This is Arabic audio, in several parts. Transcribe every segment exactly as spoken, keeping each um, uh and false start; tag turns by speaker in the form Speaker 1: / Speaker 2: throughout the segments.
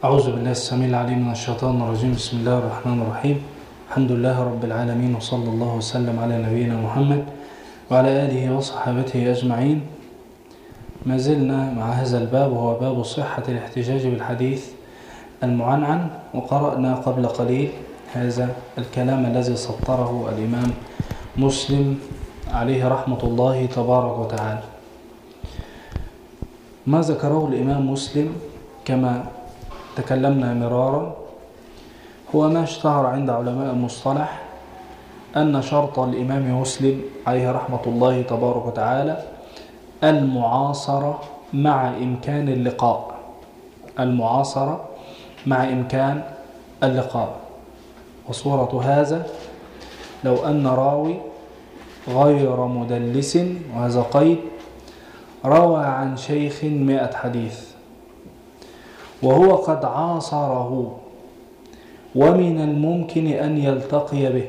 Speaker 1: أعوذ بالله السميع العليم من الشيطان الرجيم. بسم الله الرحمن الرحيم. الحمد لله رب العالمين، وصلى الله وسلم على نبينا محمد وعلى آله وصحابته أجمعين. ما زلنا مع هذا الباب، وهو باب صحة الاحتجاج بالحديث المعنعن، وقرأنا قبل قليل هذا الكلام الذي سطره الإمام مسلم عليه رحمة الله تبارك وتعالى. ما ذكره الإمام مسلم كما تكلمنا مرارا هو ما اشتهر عند علماء المصطلح أن شرط الإمام مسلم عليه رحمة الله تبارك وتعالى المعاصرة مع إمكان اللقاء المعاصرة مع إمكان اللقاء وصورة هذا لو أن راوي غير مدلس، وهذا قيد، روى عن شيخ مئة حديث وهو قد عاصره ومن الممكن أن يلتقي به،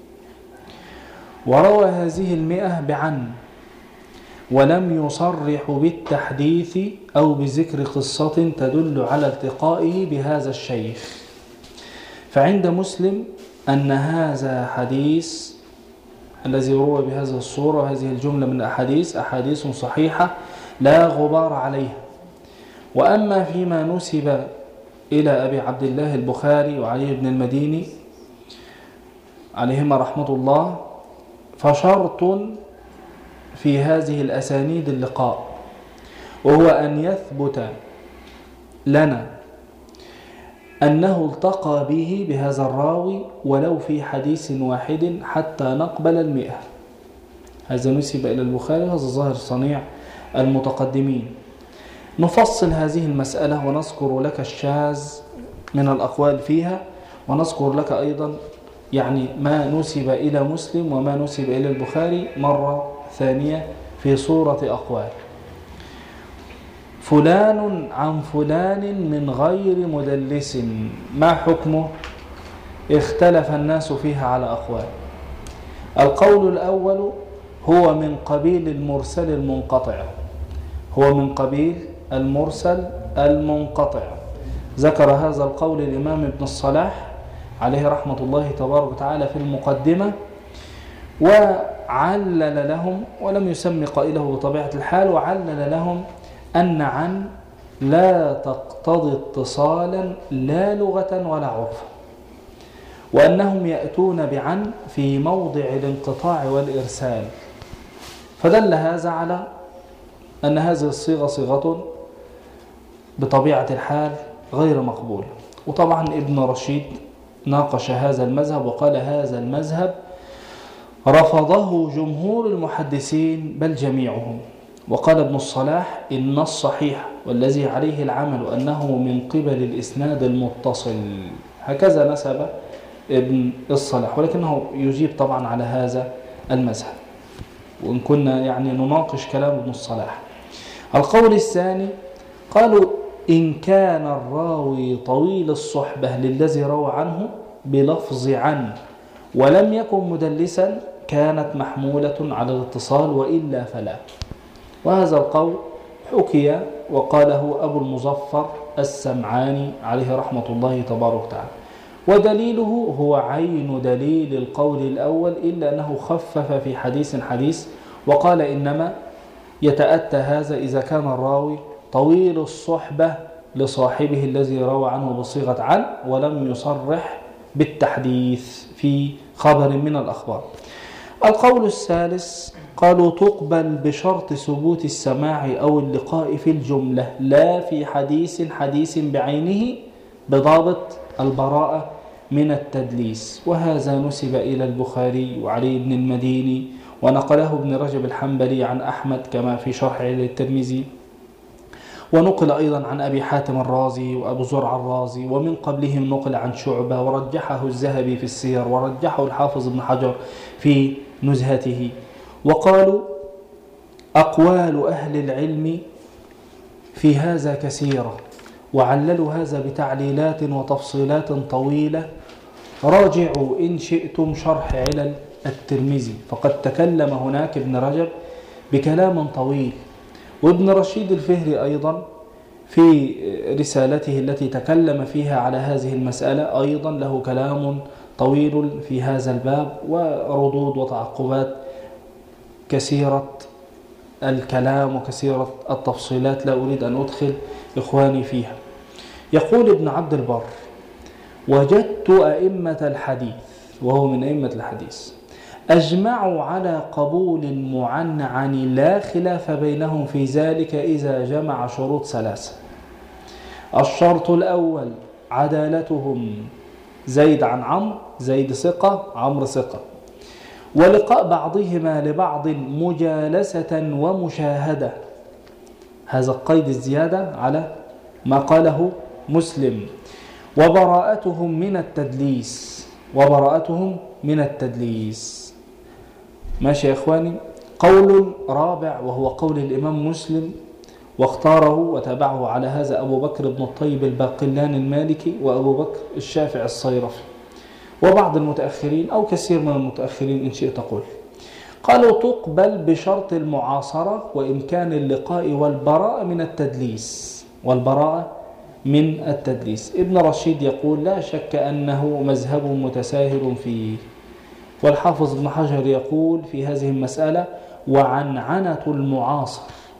Speaker 1: وروى هذه المئة بعن ولم يصرح بالتحديث أو بذكر قصة تدل على التقائه بهذا الشيخ، فعند مسلم أن هذا حديث الذي روى بهذه الصورة وهذه الجملة من الأحاديث أحاديث صحيحة لا غبار عليها. وأما فيما نسب إلى أبي عبد الله البخاري وعلي بن المديني عليهما رحمة الله، فشرط في هذه الأسانيد اللقاء، وهو أن يثبت لنا أنه التقى به بهذا الراوي ولو في حديث واحد حتى نقبل المئة. هذا نسب إلى البخاري، وهذا ظاهر صنيع المتقدمين. نفصل هذه المسألة ونذكر لك الشاذ من الأقوال فيها، ونذكر لك أيضا يعني ما نسب إلى مسلم وما نسب إلى البخاري مرة ثانية في صورة أقوال. فلان عن فلان من غير مدلس، ما حكمه؟ اختلف الناس فيها على أقوال. القول الأول هو من قبيل المرسل المنقطع هو من قبيل المرسل المنقطع ذكر هذا القول الإمام ابن الصلاح عليه رحمة الله تبارك وتعالى في المقدمة، وعلل لهم ولم يسمي قائله بطبيعة الحال، وعلل لهم أن عن لا تقتضي اتصالا لا لغة ولا عرفا، وأنهم يأتون بعن في موضع الانقطاع والإرسال، فدل هذا على أن هذه الصيغة صيغة بطبيعة الحال غير مقبولة. وطبعا ابن رشيد ناقش هذا المذهب وقال هذا المذهب رفضه جمهور المحدثين بل جميعهم. وقال ابن الصلاح إن الصحيح والذي عليه العمل أنه من قبل الإسناد المتصل، هكذا نسب ابن الصلاح، ولكنه يجيب طبعا على هذا المذهب، وإن كنا يعني نناقش كلام ابن الصلاح. القول الثاني قالوا إن كان الراوي طويل الصحبة للذي روى عنه بلفظ عن ولم يكن مدلسا كانت محمولة على الاتصال، وإلا فلا. وهذا القول حكي وقاله أبو المظفر السمعاني عليه رحمة الله تبارك وتعالى، ودليله هو عين دليل القول الأول، إلا أنه خفف في حديث حديث وقال إنما يتأتى هذا إذا كان الراوي طويل الصحبة لصاحبه الذي روى عنه بصيغة عن ولم يصرح بالتحديث في خبر من الأخبار. القول الثالث قالوا تقبل بشرط ثبوت السماع أو اللقاء في الجملة، لا في حديث حديث بعينه بضابط البراءة من التدليس، وهذا نسب إلى البخاري وعلي بن المديني، ونقله ابن رجب الحنبلي عن أحمد كما في شرح الترمذي، ونقل أيضا عن أبي حاتم الرازي وأبو زرع الرازي، ومن قبلهم نقل عن شعبة، ورجحه الذهبي في السير، ورجحه الحافظ ابن حجر في نزهته. وقالوا أقوال أهل العلم في هذا كثيرة، وعللوا هذا بتعليلات وتفصيلات طويلة. راجعوا إن شئتم شرح علل الترمذي، فقد تكلم هناك ابن رجب بكلام طويل، وابن رشيد الفهري أيضا في رسالته التي تكلم فيها على هذه المسألة أيضا له كلام طويل في هذا الباب وردود وتعقبات كثيرة الكلام وكثيرة التفصيلات لا أريد أن أدخل إخواني فيها. يقول ابن عبد البر: وجدت أئمة الحديث، وهو من أئمة الحديث، أجمعوا على قبول معنعن لا خلاف بينهم في ذلك إذا جمع شروط ثلاثة. الشرط الأول عدالتهم، زيد عن عمرو، زيد ثقة، عمرو ثقة، ولقاء بعضهما لبعض مجالسة ومشاهدة، هذا القيد الزيادة على ما قاله مسلم، وبراءتهم من التدليس، وبراءتهم من التدليس. ماشي يا إخواني. قول رابع وهو قول الإمام مسلم، واختاره وتابعه على هذا أبو بكر بن الطيب الباقلاني المالكي وأبو بكر الشافعي الصيرفي وبعض المتأخرين أو كثير من المتأخرين إن شئت قل. قالوا تقبل بشرط المعاصرة وإمكان اللقاء والبراءة من التدليس، والبراءة من التدليس. ابن رشيد يقول: لا شك أنه مذهب متساهل فيه. والحافظ ابن حجر يقول في هذه المسألة: وعنعنة المعاصر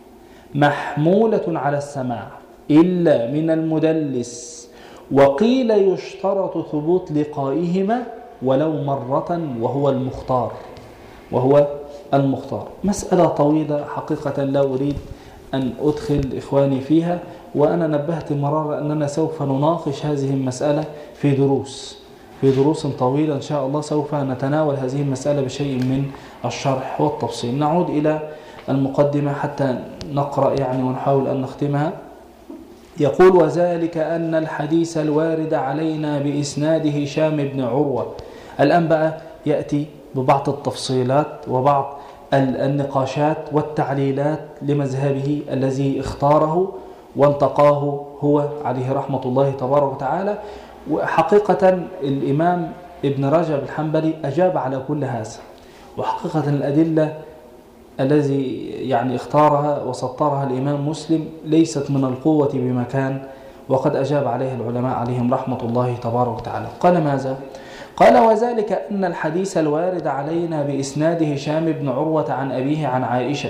Speaker 1: محمولة على السماع إلا من المدلس، وقيل يشترط ثبوت لقائهما ولو مرة وهو المختار، وهو المختار. مسألة طويلة حقيقة لا أريد أن أدخل إخواني فيها، وأنا نبهت مرارا أننا سوف نناقش هذه المسألة في دروس في دروس طويلة إن شاء الله. سوف نتناول هذه المسألة بشيء من الشرح والتفصيل. نعود إلى المقدمة حتى نقرأ يعني ونحاول أن نختمها. يقول: وذلك أن الحديث الوارد علينا بإسناد هشام بن عروة. الآن بقى يأتي ببعض التفصيلات وبعض النقاشات والتعليلات لمذهبه الذي اختاره وانتقاه هو عليه رحمة الله تبارك وتعالى. وحقيقة الإمام ابن رجب الحنبلي أجاب على كل هذا، وحقيقة الأدلة الذي يعني اختارها وسطرها الإمام مسلم ليست من القوة بمكان، وقد أجاب عليه العلماء عليهم رحمة الله تبارك وتعالى. قال ماذا؟ قال: وذلك أن الحديث الوارد علينا بإسناد هشام بن عروة عن أبيه عن عائشة،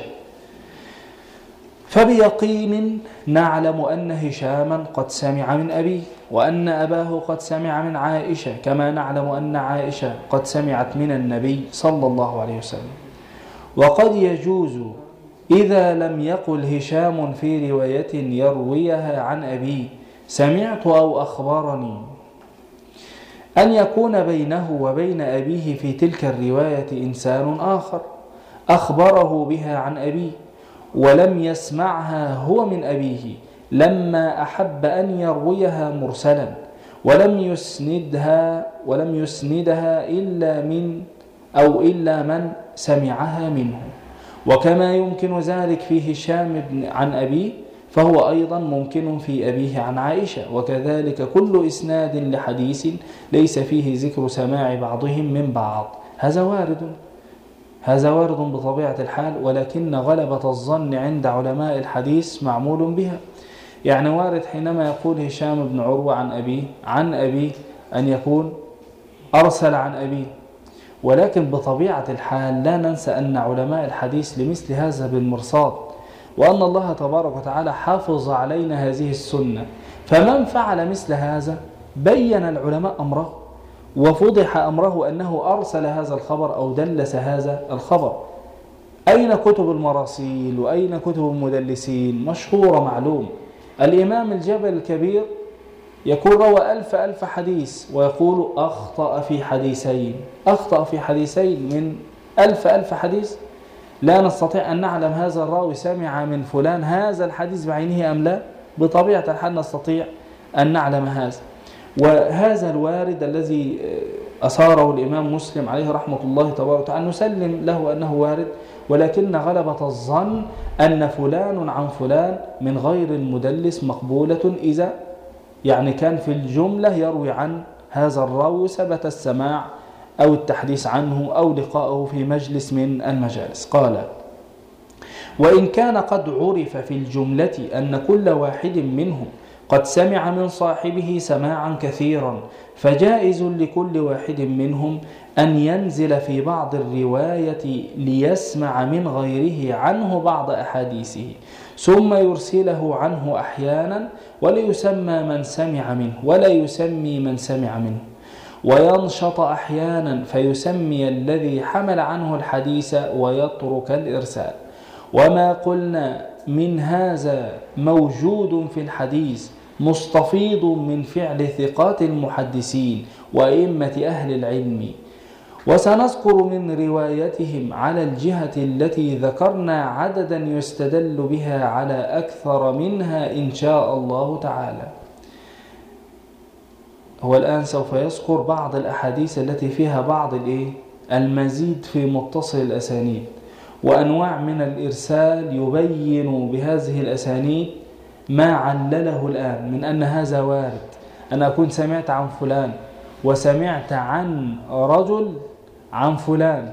Speaker 1: فبيقين نعلم أن هشاما قد سمع من أبيه، وأن أباه قد سمع من عائشة، كما نعلم أن عائشة قد سمعت من النبي صلى الله عليه وسلم. وقد يجوز إذا لم يقل هشام في رواية يرويها عن أبيه سمعت أو أخبرني أن يكون بينه وبين أبيه في تلك الرواية إنسان آخر أخبره بها عن أبيه ولم يسمعها هو من أبيه، لما أحب أن يرويها مرسلا ولم يسندها ولم يسندها إلا من أو إلا من سمعها منه. وكما يمكن ذلك في هشام بن عن أبيه فهو أيضا ممكن في أبيه عن عائشة. وكذلك كل إسناد لحديث ليس فيه ذكر سماع بعضهم من بعض، هذا وارد هذا وارد بطبيعة الحال، ولكن غلبة الظن عند علماء الحديث معمول بها. يعني وارد حينما يقول هشام بن عروة عن أبيه عن أبيه أن يكون أرسل عن أبيه، ولكن بطبيعة الحال لا ننسى أن علماء الحديث لمثل هذا بالمرصاد، وأن الله تبارك وتعالى حافظ علينا هذه السنة. فمن فعل مثل هذا بين العلماء أمره وفضح أمره أنه أرسل هذا الخبر أو دلس هذا الخبر. أين كتب المراسيل وأين كتب المدلسين؟ مشهورة معلوم. الإمام الجبل الكبير يقول روى ألف ألف حديث ويقول أخطأ في حديثين أخطأ في حديثين من ألف ألف حديث. لا نستطيع أن نعلم هذا الراوي سمع من فلان هذا الحديث بعينه أم لا. بطبيعة الحال نستطيع أن نعلم هذا. وهذا الوارد الذي أثاره الإمام مسلم عليه رحمة الله تبارك وتعالى نسلم له أنه وارد، ولكن غلبة الظن أن فلان عن فلان من غير المدلس مقبولة إذا يعني كان في الجملة يروي عن هذا الراوي ثبت السماع أو التحديث عنه أو لقاءه في مجلس من المجالس. قال: وإن كان قد عرف في الجملة أن كل واحد منهم قد سمع من صاحبه سماعا كثيرا، فجائز لكل واحد منهم أن ينزل في بعض الرواية ليسمع من غيره عنه بعض أحاديثه، ثم يرسله عنه أحيانا، وليسمى من سمع منه ولا يسمي من سمع منه، وينشط أحيانا فيسمي الذي حمل عنه الحديث ويترك الإرسال. وما قلنا من هذا موجود في الحديث مستفيض من فعل ثقات المحدثين وأئمة أهل العلم، وسنذكر من روايتهم على الجهة التي ذكرنا عددا يستدل بها على أكثر منها إن شاء الله تعالى. هو الآن سوف يذكر بعض الأحاديث التي فيها بعض الإيه؟ المزيد في متصل الأسانيد، وأنواع من الإرسال يبين بهذه الأسانيد ما علله الآن من أن هذا وارد. أنا أكون سمعت عن فلان وسمعت عن رجل عن فلان،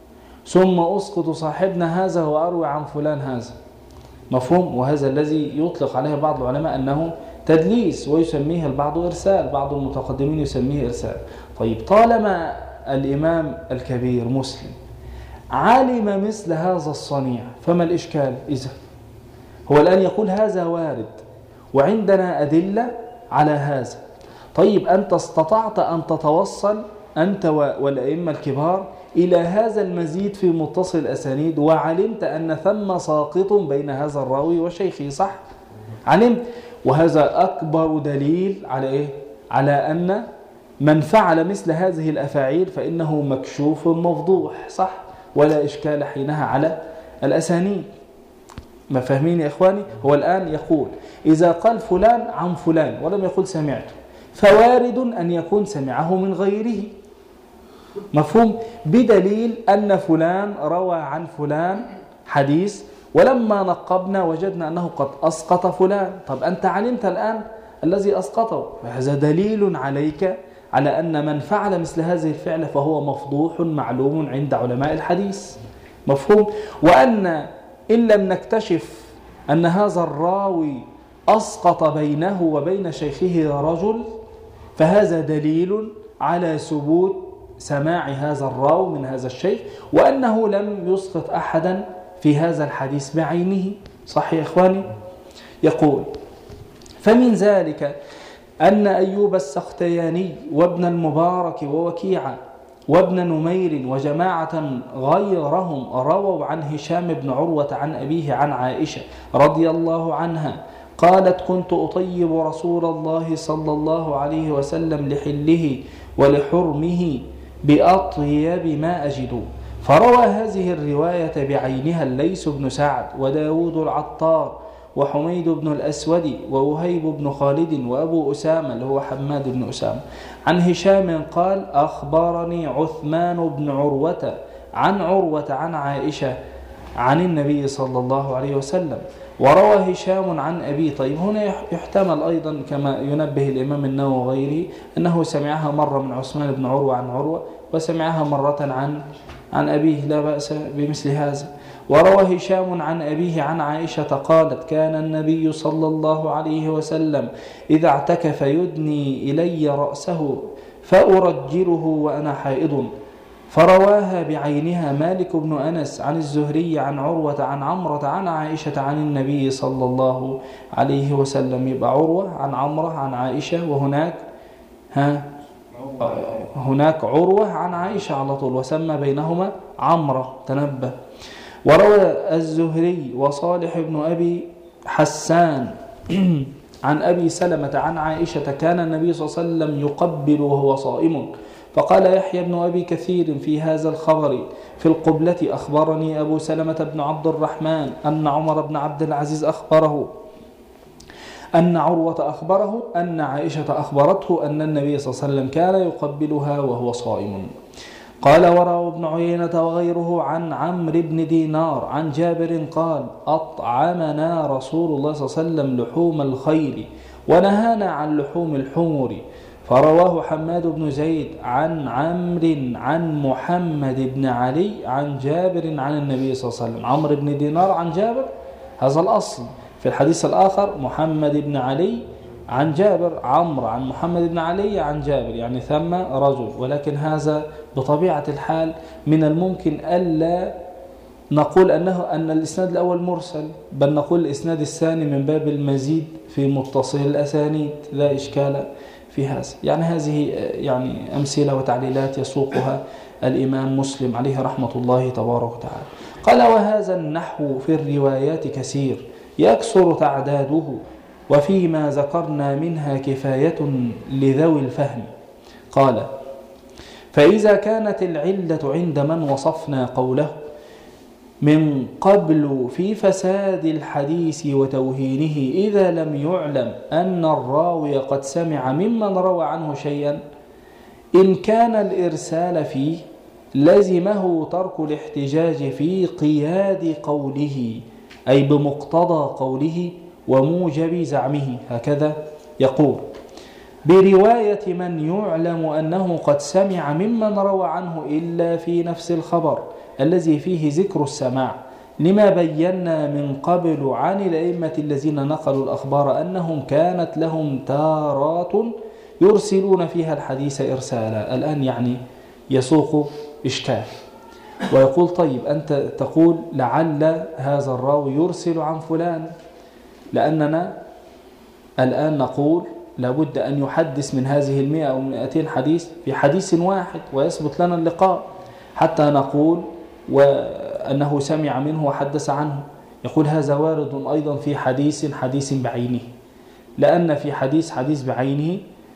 Speaker 1: ثم أسقط صاحبنا هذا وأروي عن فلان هذا، مفهوم؟ وهذا الذي يطلق عليه بعض العلماء أنه تدليس، ويسميه البعض إرسال، بعض المتقدمين يسميه إرسال. طيب، طالما الإمام الكبير مسلم علم مثل هذا الصنيع، فما الإشكال إذا؟ هو الآن يقول هذا وارد وعندنا أدلة على هذا. طيب، أنت استطعت أن تتوصل أنت والأئمة الكبار إلى هذا المزيد في متصل الأسانيد، وعلمت أن ثم ساقط بين هذا الراوي وشيخه، صح؟ علمت، وهذا أكبر دليل على إيه؟ على أن من فعل مثل هذه الأفاعيل فإنه مكشوف مفضوح، صح؟ ولا إشكال حينها على الأسانيد. ما فاهمين يا إخواني؟ هو الآن يقول إذا قال فلان عن فلان ولم يقل سمعته، فوارد أن يكون سمعه من غيره، مفهوم؟ بدليل أن فلان روى عن فلان حديث، ولما نقبنا وجدنا أنه قد أسقط فلان. طب أنت علمت الآن الذي أسقطه، فهذا دليل عليك على أن من فعل مثل هذه الفعل فهو مفضوح معلوم عند علماء الحديث، مفهوم؟ وأن إن لم نكتشف أن هذا الراوي أسقط بينه وبين شيخه رجل، فهذا دليل على ثبوت سماع هذا الراوي من هذا الشيخ، وأنه لم يسقط أحدا في هذا الحديث بعينه، صح يا إخواني؟ يقول: فمن ذلك أن أيوب السختياني وابن المبارك ووكيع وابن نمير وجماعة غيرهم رووا عن هشام بن عروة عن أبيه عن عائشة رضي الله عنها قالت: كنت أطيب رسول الله صلى الله عليه وسلم لحله ولحرمه بأطيب ما أجد. فروى هذه الرواية بعينها الليث بن سعد وداود العطار وحميد بن الأسود ووهيب بن خالد وأبو أسامة اللي هو حماد بن أسامة عن هشام قال: أخبرني عثمان بن عروة عن عروة عن عائشة عن النبي صلى الله عليه وسلم. وروى هشام عن أبي. طيب، هنا يحتمل أيضا كما ينبه الإمام النووي وغيره أنه سمعها مرة من عثمان بن عروة عن عروة، وسمعها مرة عن عن أبيه، لا بأس بمثل هذا. وروى هشام عن أبيه عن عائشة قالت: كان النبي صلى الله عليه وسلم إذا اعتكف يدني إلي رأسه فأرجله وأنا حائض. فرواها بعينها مالك بن أنس عن الزهري عن عروة عن عمرة عن عائشة عن النبي صلى الله عليه وسلم. يبقى عروة عن عمرة عن عائشة، وهناك ها هناك عروة عن عائشة على طول، وسمى بينهما عمرة، تنبه. وروى الزهري وصالح بن أبي حسان عن أبي سلمة عن عائشة كان النبي صلى الله عليه وسلم يقبل وهو صائم. فقال يحيى بن أبي كثير في هذا الخبر في القبلة: أخبرني أبو سلمة بن عبد الرحمن أن عمر بن عبد العزيز أخبره أن عروة أخبره أن عائشة أخبرته أن النبي صلى الله عليه وسلم كان يقبلها وهو صائم. قال: وروى ابن عيينة وغيره عن عمرو بن دينار عن جابر قال: أطعمنا رسول الله صلى الله عليه وسلم لحوم الخيل ونهانا عن لحوم الحمر، فرواه حماد بن زيد عن عمرو عن محمد بن علي عن جابر عن النبي صلى الله عليه وسلم. عمرو بن دينار عن جابر، هذا الأصل. في الحديث الآخر محمد بن علي عن جابر، عمرو عن محمد بن علي عن جابر، يعني ثم رجل. ولكن هذا بطبيعة الحال من الممكن ألا نقول أنه أن الإسناد الأول مرسل، بل نقول الإسناد الثاني من باب المزيد في متصل الأسانيد، لا إشكال في هذا. يعني هذه يعني أمثلة وتعليلات يسوقها الإمام مسلم عليه رحمة الله تبارك وتعالى. قال: وهذا النحو في الروايات كثير يكثر تعداده، وفيما ذكرنا منها كفاية لذوي الفهم. قال: فإذا كانت العلة عند من وصفنا قوله من قبل في فساد الحديث وتوهينه إذا لم يعلم أن الراوي قد سمع ممن روى عنه شيئا، إن كان الإرسال فيه لزمه ترك الاحتجاج في قياد قوله، أي بمقتضى قوله وموجب زعمه. هكذا يقول: برواية من يعلم أنه قد سمع ممن روى عنه إلا في نفس الخبر الذي فيه ذكر السماع، لما بينا من قبل عن الأئمة الذين نقلوا الأخبار أنهم كانت لهم تارات يرسلون فيها الحديث إرسالا. الآن يعني يسوق إشكال ويقول: طيب أنت تقول لعل هذا الراوي يرسل عن فلان، لأننا الآن نقول لابد أن يحدث من هذه المئة أو مئتين حديث في حديث واحد ويثبت لنا اللقاء حتى نقول وأنه سمع منه وحدث عنه. يقول: هذا وارد أيضا في حديث حديث بعينه، لأن في حديث حديث بعينه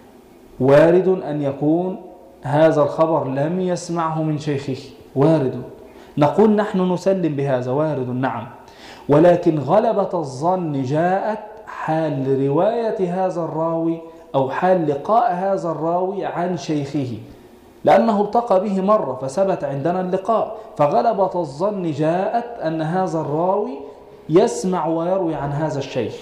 Speaker 1: وارد أن يكون هذا الخبر لم يسمعه من شيخه، وارد. نقول نحن نسلم بهذا، وارد نعم، ولكن غلبة الظن جاءت حال رواية هذا الراوي أو حال لقاء هذا الراوي عن شيخه، لأنه التقى به مرة فثبت عندنا اللقاء، فغلبة الظن جاءت أن هذا الراوي يسمع ويروي عن هذا الشيخ.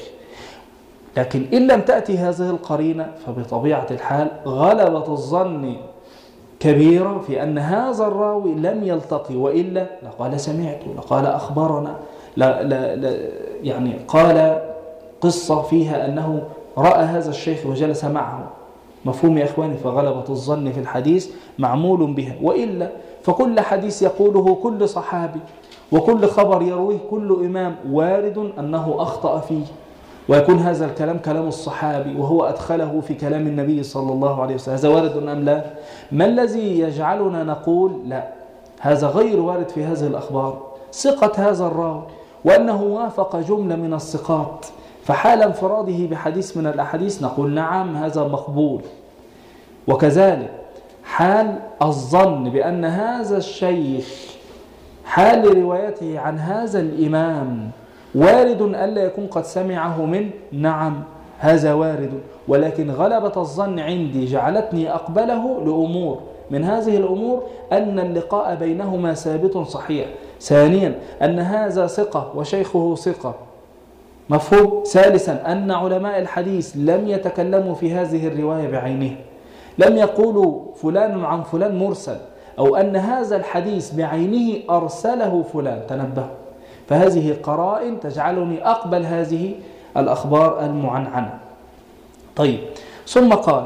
Speaker 1: لكن إن لم تأتي هذه القرينة فبطبيعة الحال غلبة الظن كبيرة في أن هذا الراوي لم يلتقي، وإلا لقال سمعت، لقال أخبرنا، لا لا لا يعني قال قصة فيها أنه رأى هذا الشيخ وجلس معه. مفهوم يا إخواني؟ فغلبة الظن في الحديث معمول بها، وإلا فكل حديث يقوله كل صحابي وكل خبر يرويه كل إمام وارد أنه أخطأ فيه، ويكون هذا الكلام كلام الصحابي وهو أدخله في كلام النبي صلى الله عليه وسلم. هذا وارد أم لا؟ ما الذي يجعلنا نقول لا هذا غير وارد في هذه الأخبار؟ ثقة هذا الراوي وأنه وافق جملة من الثقات، فحال انفراده بحديث من الأحاديث نقول نعم هذا مقبول. وكذلك حال الظن بأن هذا الشيخ حال روايته عن هذا الإمام وارد ألا يكون قد سمعه من، نعم هذا وارد، ولكن غلبة الظن عندي جعلتني أقبله لأمور، من هذه الأمور أن اللقاء بينهما ثابت صحيح، ثانيا أن هذا ثقة وشيخه ثقة، مفهوم، ثالثا أن علماء الحديث لم يتكلموا في هذه الرواية بعينها، لم يقولوا فلان عن فلان مرسل أو أن هذا الحديث بعينه أرسله فلان، تنبهوا. فهذه قرائن تجعلني أقبل هذه الأخبار المعنعنة. طيب، ثم قال: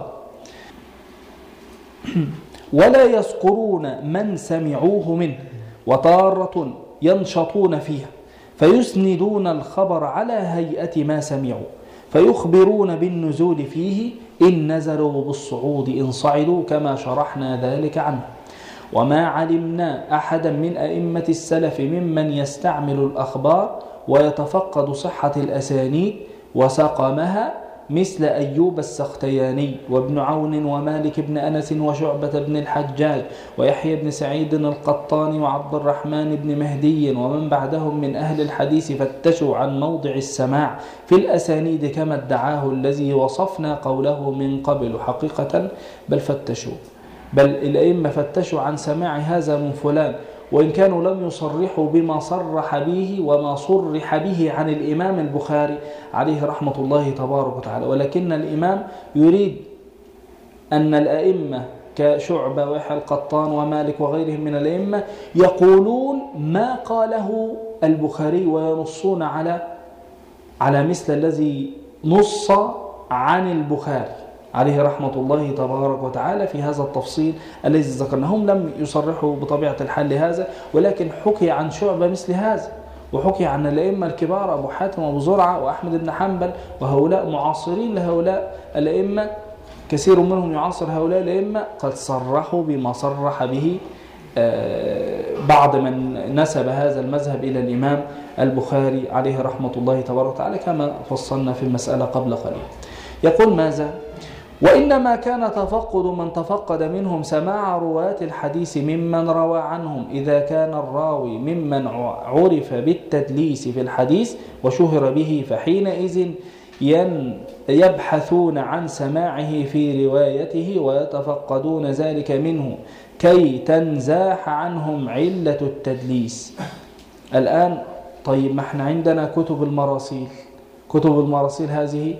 Speaker 1: ولا يذكرون من سمعوه منه وتارة ينشطون فيها فيسندون الخبر على هيئة ما سمعوا، فيخبرون بالنزول فيه إن نزلوا بالصعود إن صعدوا، كما شرحنا ذلك عنه. وما علمنا أحدا من أئمة السلف ممن يستعمل الأخبار ويتفقد صحة الأسانيد وسقمها مثل أيوب السختياني وابن عون ومالك بن أنس وشعبة بن الحجاج ويحيى بن سعيد القطان وعبد الرحمن بن مهدي ومن بعدهم من أهل الحديث، فتشوا عن موضع السماع في الأسانيد كما ادعاه الذي وصفنا قوله من قبل حقيقة، بل فتشوا، بل الأئمة فتشوا عن سماع هذا من فلان، وإن كانوا لم يصرحوا بما صرح به وما صرح به عن الإمام البخاري عليه رحمة الله تبارك وتعالى، ولكن الإمام يريد أن الأئمة كشعبة ويحيى القطان ومالك وغيرهم من الأئمة يقولون ما قاله البخاري وينصون على على مثل الذي نص عن البخاري عليه رحمة الله تبارك وتعالى في هذا التفصيل الذي ذكرناهم. لم يصرحوا بطبيعة الحال هذا، ولكن حكي عن شعبة مثل هذا، وحكي عن الأئمة الكبار أبو حاتم وأبو زرعة وأحمد بن حنبل، وهؤلاء معاصرين لهؤلاء الأئمة، كثير منهم يعاصر هؤلاء الأئمة، قد صرحوا بما صرح به بعض من نسب هذا المذهب إلى الإمام البخاري عليه رحمة الله تبارك وتعالى، كما فصلنا في المسألة قبل قليل. يقول ماذا؟ وإنما كان تفقد من تفقد منهم سماع رواة الحديث ممن روى عنهم، إذا كان الراوي ممن عرف بالتدليس في الحديث وشهر به، فحينئذ يبحثون عن سماعه في روايته ويتفقدون ذلك منه كي تنزاح عنهم علة التدليس. الآن طيب، ما احنا عندنا كتب المراسيل، كتب المراسيل هذه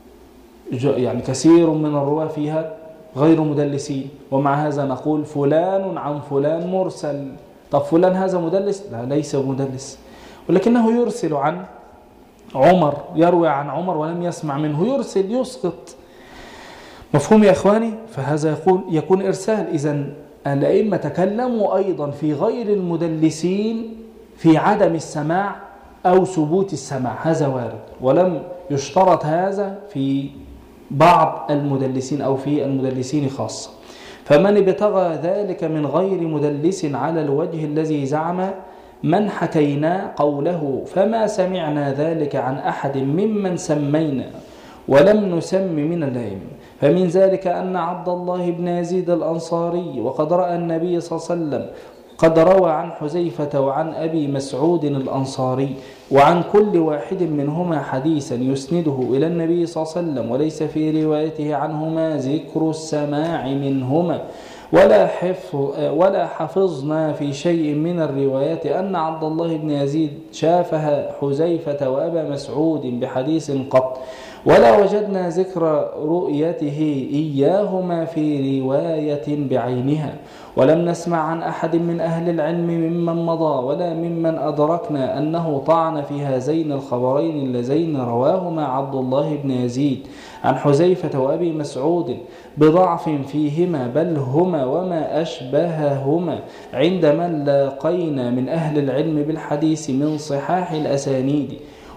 Speaker 1: يعني كثير من الرواة فيها غير مدلسين، ومع هذا نقول فلان عن فلان مرسل. طب فلان هذا مدلس؟ لا، ليس مدلس، ولكنه يرسل عن عمر، يروي عن عمر ولم يسمع منه، يرسل يسقط. مفهوم يا إخواني؟ فهذا يقول يكون إرسال. إذن الأئمة تكلموا أيضا في غير المدلسين في عدم السماع أو ثبوت السماع، هذا وارد، ولم يشترط هذا في بعض المدلسين أو في المدلسين خاصة. فمن ابتغى ذلك من غير مدلس على الوجه الذي زعم من حكينا قوله، فما سمعنا ذلك عن أحد ممن سمينا ولم نسم من الأئمة. فمن ذلك أن عبد الله بن يزيد الأنصاري وقد رأى النبي صلى الله عليه وسلم قد روى عن حذيفة وعن أبي مسعود الأنصاري، وعن كل واحد منهما حديثا يسنده إلى النبي صلى الله عليه وسلم، وليس في روايته عنهما ذكر السماع منهما، ولا حفظ ولا حفظنا في شيء من الروايات أن عبد الله بن يزيد شافها حذيفة وأبا مسعود بحديث قط، ولا وجدنا ذكر رؤيته إياهما في رواية بعينها، ولم نسمع عن أحد من أهل العلم ممن مضى ولا ممن أدركنا أنه طعن في هذين الخبرين اللذين رواهما عبد الله بن يزيد عن حذيفة وأبي مسعود بضعف فيهما، بل هما وما أشبههما عند من لاقينا من أهل العلم بالحديث من صحاح الأسانيد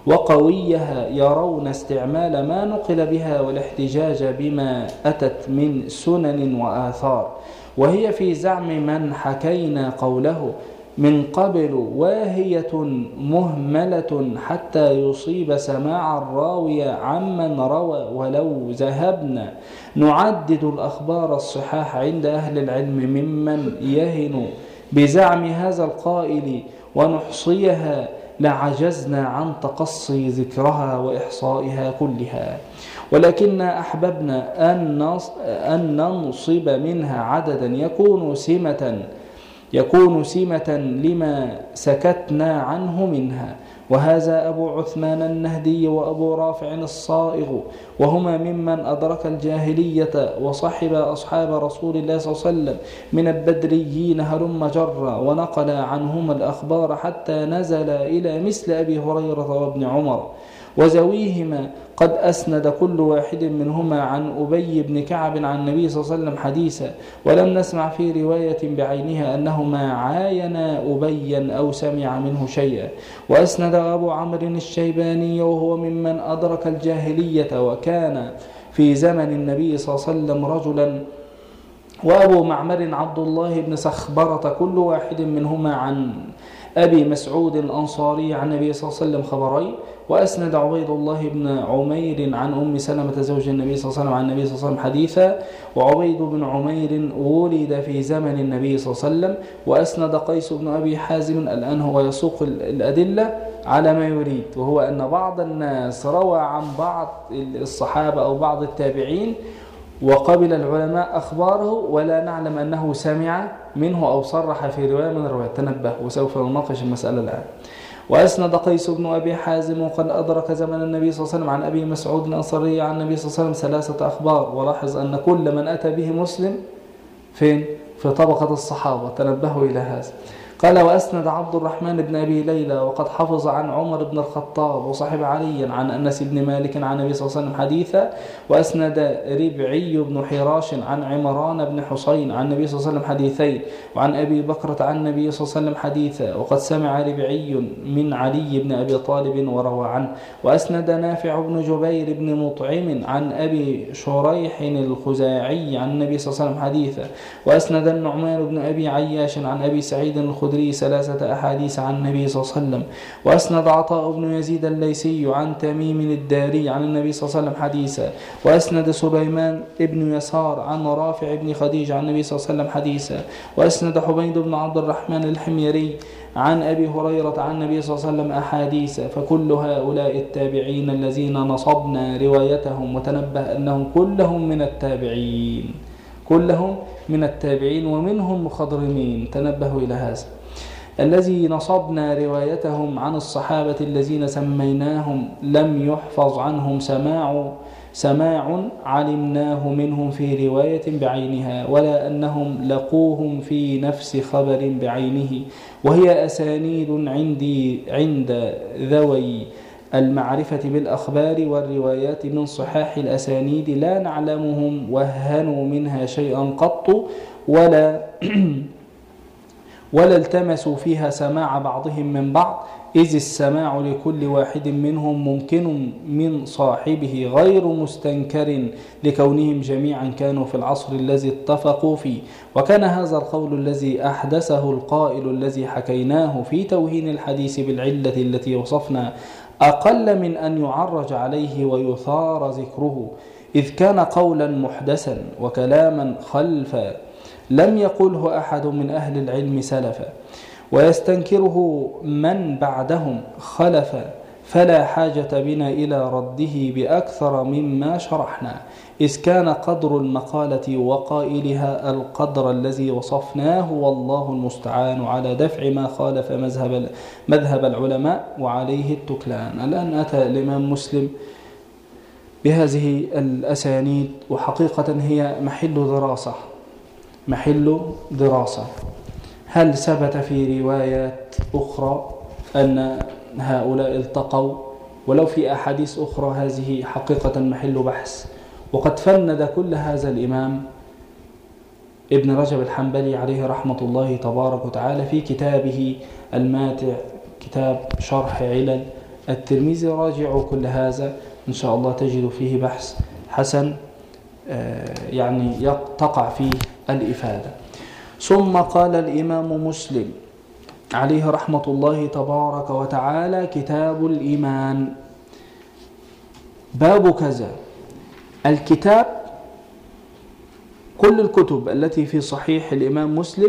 Speaker 1: وقويها يرون استعمال ما نقل بها والاحتجاج بما أتت من سنن وآثار، وهي في زعم من حكينا قوله من قبل واهية مهملة حتى يصيب سماع الراوي عمن روى، ولو ذهبنا نعدد الأخبار الصحاح عند أهل العلم ممن يهن بزعم هذا القائل ونحصيها لعجزنا عن تقصي ذكرها وإحصائها كلها، ولكن أحببنا أن ننصب منها عددا يكون سمة يكون سمة لما سكتنا عنه منها. وهذا أبو عثمان النهدي وأبو رافع الصائغ، وهما ممن أدرك الجاهلية وصحب أصحاب رسول الله صلى الله عليه وسلم من البدريين هلم جرا، ونقل عنهما الأخبار حتى نزل إلى مثل أبي هريرة وابن عمر وزويهما، قد أسند كل واحد منهما عن أبي بن كعب عن النبي صلى الله عليه وسلم حديثا، ولم نسمع في رواية بعينها أنهما عاينا أبيا أو سمع منه شيئا. وأسند أبو عمرو الشيباني وهو ممن أدرك الجاهلية وكان في زمن النبي صلى الله عليه وسلم رجلا، وأبو معمر عبد الله بن سخبرة كل واحد منهما عن أبي مسعود الأنصاري عن النبي صلى الله عليه وسلم خبرين. وأسند عبيد الله بن عمير عن أم سلمة زوج النبي صلى الله عليه وسلم عن النبي صلى الله عليه وسلم حديثا، وعبيد بن عمير ولد في زمن النبي صلى الله عليه وسلم. وأسند قيس بن أبي حازم، الآن هو يسوق الأدلة على ما يريد، وهو أن بعض الناس روى عن بعض الصحابة أو بعض التابعين وقبل العلماء أخباره ولا نعلم أنه سمع منه أو صرح في رواية من الروايات. تنبه، وسوف نناقش المسألة الآن. وأسند قيس بن أبي حازم وقد أدرك زمن النبي صلى الله عليه وسلم عن أبي مسعود الأنصاري عن النبي صلى الله عليه وسلم ثلاثة أخبار. ولاحظ أن كل من أتى به مسلم فين؟ في طبقة الصحابة. تنبهوا إلى هذا. قال وأسند عبد الرحمن بن أبي ليلى وقد حفظ عن عمر بن الخطاب وصاحب علي عن أنس بن مالك عن النبي صلى الله عليه وسلم حديثا. وأسند ربعي بن حراش عن عمران بن حسين عن النبي صلى الله عليه وسلم حديثين. وعن أبي بكرة عن النبي صلى الله عليه وسلم حديثا. وقد سمع ربعي من علي بن أبي طالب وروى عنه. وأسند نافع بن جبير بن مطعم عن أبي شريح الخزاعي عن النبي صلى الله عليه وسلم حديثا. وأسند النعمان بن أبي عياش عن أبي سعيد الخدري ثلاثة أحاديث عن النبي صلى الله عليه وسلم. وأسند عطاء بن يزيد الليثي عن تميم الداري عن النبي صلى الله عليه وسلم حديثا. وأسند سليمان بن يسار عن رافع بن خديج عن النبي صلى الله عليه وسلم حديثا. وأسند حميد بن عبد الرحمن الحميري عن أبي هريرة عن النبي صلى الله عليه وسلم أحاديث. فكل هؤلاء التابعين الذين نصبنا روايتهم، وتنبه أنهم كلهم من التابعين، كلهم من التابعين ومنهم مخضرمين. تنبهوا إلى هذا. الذي نصبنا روايتهم عن الصحابة الذين سميناهم لم يحفظ عنهم سماع سماع علمناه منهم في رواية بعينها، ولا أنهم لقوهم في نفس خبر بعينه، وهي أسانيد عندي عند ذوي المعرفة بالأخبار والروايات من صحاح الأسانيد لا نعلمهم وهنوا منها شيئا قط، ولا ولا التمسوا فيها سماع بعضهم من بعض، إذ السماع لكل واحد منهم ممكن من صاحبه غير مستنكر لكونهم جميعا كانوا في العصر الذي اتفقوا فيه. وكان هذا القول الذي أحدثه القائل الذي حكيناه في توهين الحديث بالعلة التي وصفنا أقل من أن يعرج عليه ويثار ذكره، إذ كان قولا محدثا وكلاما خلفا لم يقله أحد من أهل العلم سلفا، ويستنكره من بعدهم خلفا، فلا حاجة بنا إلى رده بأكثر مما شرحنا، إذ كان قدر المقالة وقائلها القدر الذي وصفناه، والله المستعان على دفع ما خالف مذهب مذهب العلماء وعليه التكلان. الآن أتى الإمام مسلم بهذه الأسانيد، وحقيقة هي محل دراسة محل دراسة. هل ثبت في روايات أخرى أن هؤلاء التقوا؟ ولو في أحاديث أخرى هذه حقيقة محل بحث. وقد فند كل هذا الإمام ابن رجب الحنبلي عليه رحمة الله تبارك وتعالى في كتابه الماتع، كتاب شرح علل الترمذي. راجعوا كل هذا إن شاء الله تجد فيه بحث حسن يعني تقع فيه الإفادة. ثم قال الإمام مسلم عليه رحمة الله تبارك وتعالى: كتاب الإيمان، باب كذا. الكتاب كل الكتب التي في صحيح الإمام مسلم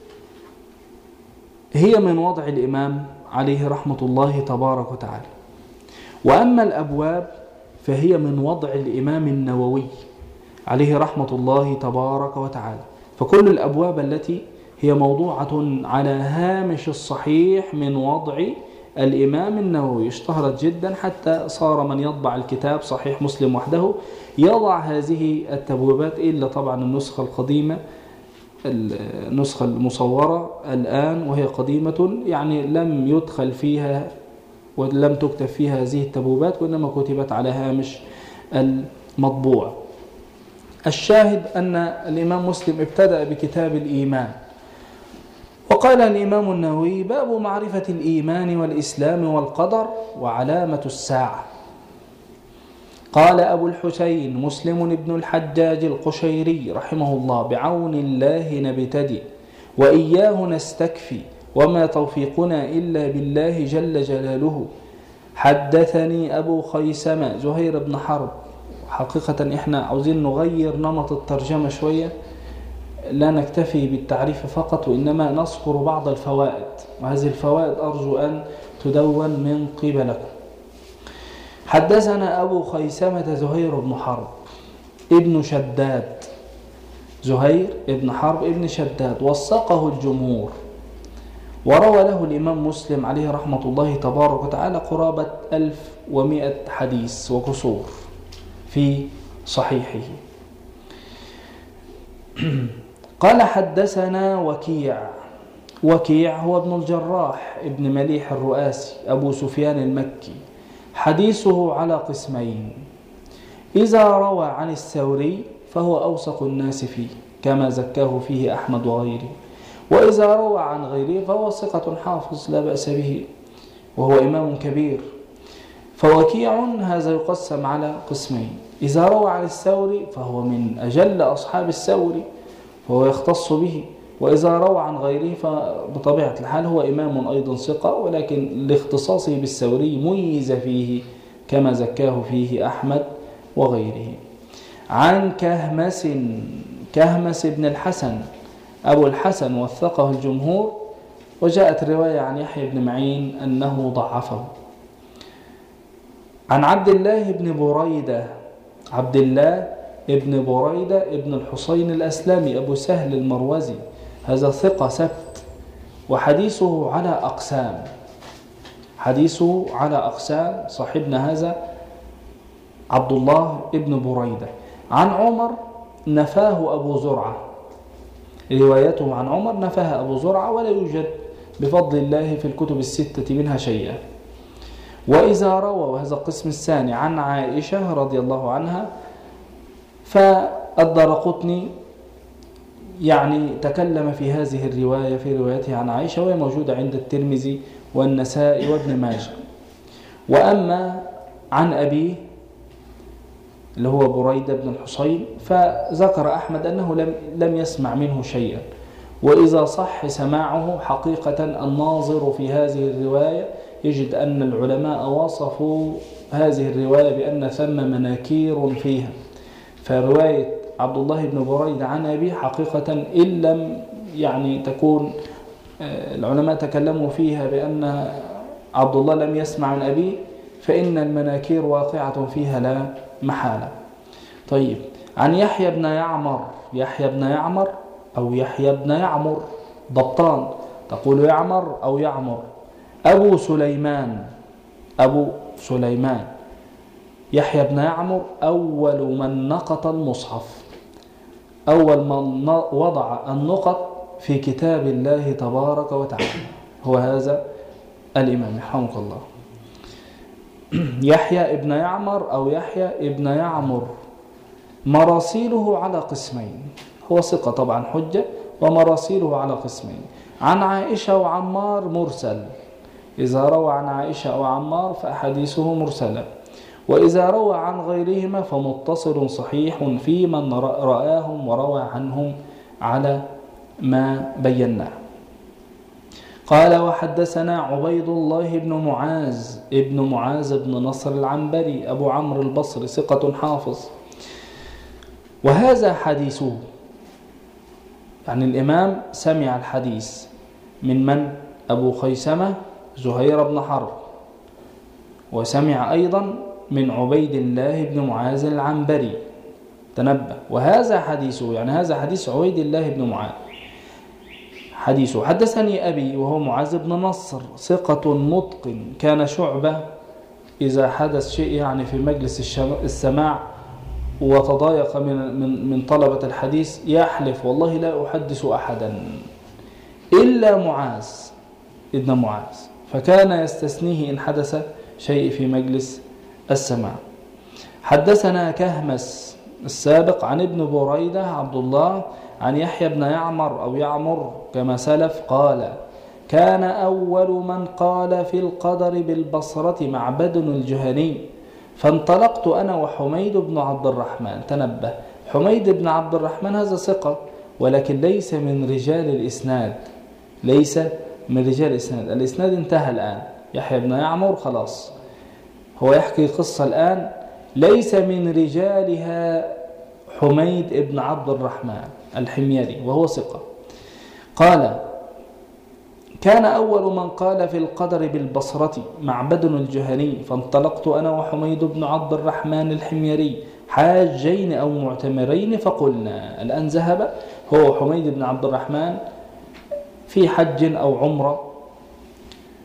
Speaker 1: هي من وضع الإمام عليه رحمة الله تبارك وتعالى، وأما الأبواب فهي من وضع الإمام النووي عليه رحمة الله تبارك وتعالى. فكل الأبواب التي هي موضوعة على هامش الصحيح من وضع الإمام النووي اشتهرت جدا، حتى صار من يطبع الكتاب صحيح مسلم وحده يضع هذه التبويبات، إلا طبعا النسخة القديمة، النسخة المصورة الآن وهي قديمة، يعني لم يدخل فيها ولم تكتب فيها هذه التبويبات، وإنما كتبت على هامش المطبوع. الشاهد أن الإمام مسلم ابتدأ بكتاب الإيمان، وقال الإمام النووي: باب معرفة الإيمان والإسلام والقدر وعلامة الساعة. قال أبو الحسين مسلم بن الحجاج القشيري رحمه الله: بعون الله نبتدئ وإياه نستكفي وما توفيقنا إلا بالله جل جلاله. حدثني أبو خيسمة زهير بن حرب. حقيقة إحنا عاوزين نغير نمط الترجمة شوية، لا نكتفي بالتعريف فقط، وإنما نذكر بعض الفوائد، وهذه الفوائد أرجو أن تدون من قبلكم. حدثنا أبو خيسمة زهير بن حرب ابن شداد، زهير ابن حرب ابن شداد، وثقه الجمهور، وروى له الإمام مسلم عليه رحمة الله تبارك وتعالى قرابة ألف ومئة حديث وكسور في صحيحه. قال حدثنا وكيع. وكيع هو ابن الجراح ابن مليح الرؤاسي أبو سفيان المكي، حديثه على قسمين: إذا روى عن الثوري فهو أوثق الناس فيه كما زكاه فيه أحمد وغيره، وإذا روى عن غيره فهو ثقة حافظ لا بأس به وهو إمام كبير. فوكيع هذا يقسم على قسمين: إذا روى عن الثوري فهو من أجل أصحاب الثوري فهو يختص به، وإذا روى عن غيره فبطبيعة الحال هو إمام أيضا ثقة، ولكن لاختصاصه بالثوري ميز فيه كما زكاه فيه أحمد وغيره. عن كهمس كهمس بن الحسن أبو الحسن وثقه الجمهور، وجاءت رواية عن يحيى بن معين أنه ضعفه. عن عبد الله بن بريدة عبد الله ابن بريدة ابن الحصين الأسلمي أبو سهل المروزي، هذا ثقة سبت، وحديثه على أقسام حديثه على أقسام صاحبنا هذا عبد الله ابن بريدة. عن عمر نفاه أبو زرعة، روايته عن عمر نفاها أبو زرعة، ولا يوجد بفضل الله في الكتب الستة منها شيئا. وإذا روى، وهذا القسم الثاني، عن عائشة رضي الله عنها، فالدارقطني يعني تكلم في هذه الرواية في روايته عن عائشة، وهي موجودة عند الترمذي والنسائي وابن ماجه. وأما عن أبيه اللي هو بريدة بن الحصين فذكر أحمد أنه لم لم يسمع منه شيئا. وإذا صح سماعه حقيقة الناظر في هذه الرواية يجد أن العلماء وصفوا هذه الرواية بأن ثم مناكير فيها. فرواية عبد الله بن بريدة عن أبيه حقيقة إن لم يعني تكون العلماء تكلموا فيها بأن عبد الله لم يسمع من أبيه، فإن المناكير واقعة فيها لا محالة. طيب، عن يحيى بن يعمر يحيى بن يعمر أو يحيى بن يعمر ضبطان، تقول يعمر أو يعمر، أبو سليمان أبو سليمان يحيى بن يعمر أول من نقط المصحف، أول من وضع النقط في كتاب الله تبارك وتعالى هو هذا الإمام رحمه الله. يحيى ابن يعمر أو يحيى ابن يعمر مراسيله على قسمين، هو ثقة طبعا حجة، ومراسيله على قسمين: عن عائشة وعمار مرسل، إذا روى عن عائشة أو عمار فأحاديثه مرسلة، وإذا روى عن غيرهما فمتصل صحيح في من رآهم وروى عنهم على ما بيناه. قال: وحدثنا عبيد الله بن معاذ ابن معاذ بن نصر العنبري أبو عمرو البصري ثقة حافظ، وهذا حديثه، يعني الإمام سمع الحديث من من؟ أبو خيسمة زهير بن حرب، وسمع أيضا من عبيد الله بن معاذ العنبري، تنبه. وهذا حديثه، يعني هذا حديث عبيد الله بن معاذ حديثه: حدثني أبي وهو معاذ بن نصر ثقة متقن، كان شعبة إذا حدث شيء يعني في مجلس السماع وتضايق من من من طلبة الحديث يحلف والله لا أحدث أحدا إلا معاذ ابن معاذ، فكان يستثنيه إن حدث شيء في مجلس السماع. حدثنا كهمس السابق عن ابن بريدة عبد الله عن يحيى بن يعمر أو يعمر كما سلف قال: كان أول من قال في القدر بالبصرة معبد الجهني، فانطلقت أنا وحميد بن عبد الرحمن. تنبه، حميد بن عبد الرحمن هذا ثقة، ولكن ليس من رجال الإسناد ليس من رجال الإسناد الإسناد انتهى الآن. يحيى بن يعمر خلاص هو يحكي قصة الآن، ليس من رجالها حميد بن عبد الرحمن الحميري وهو ثقة. قال: كان أول من قال في القدر بالبصرة معبد الجهني، فانطلقت أنا وحميد بن عبد الرحمن الحميري حاجين أو معتمرين فقلنا. الآن ذهب هو حميد بن عبد الرحمن في حج أو عمرة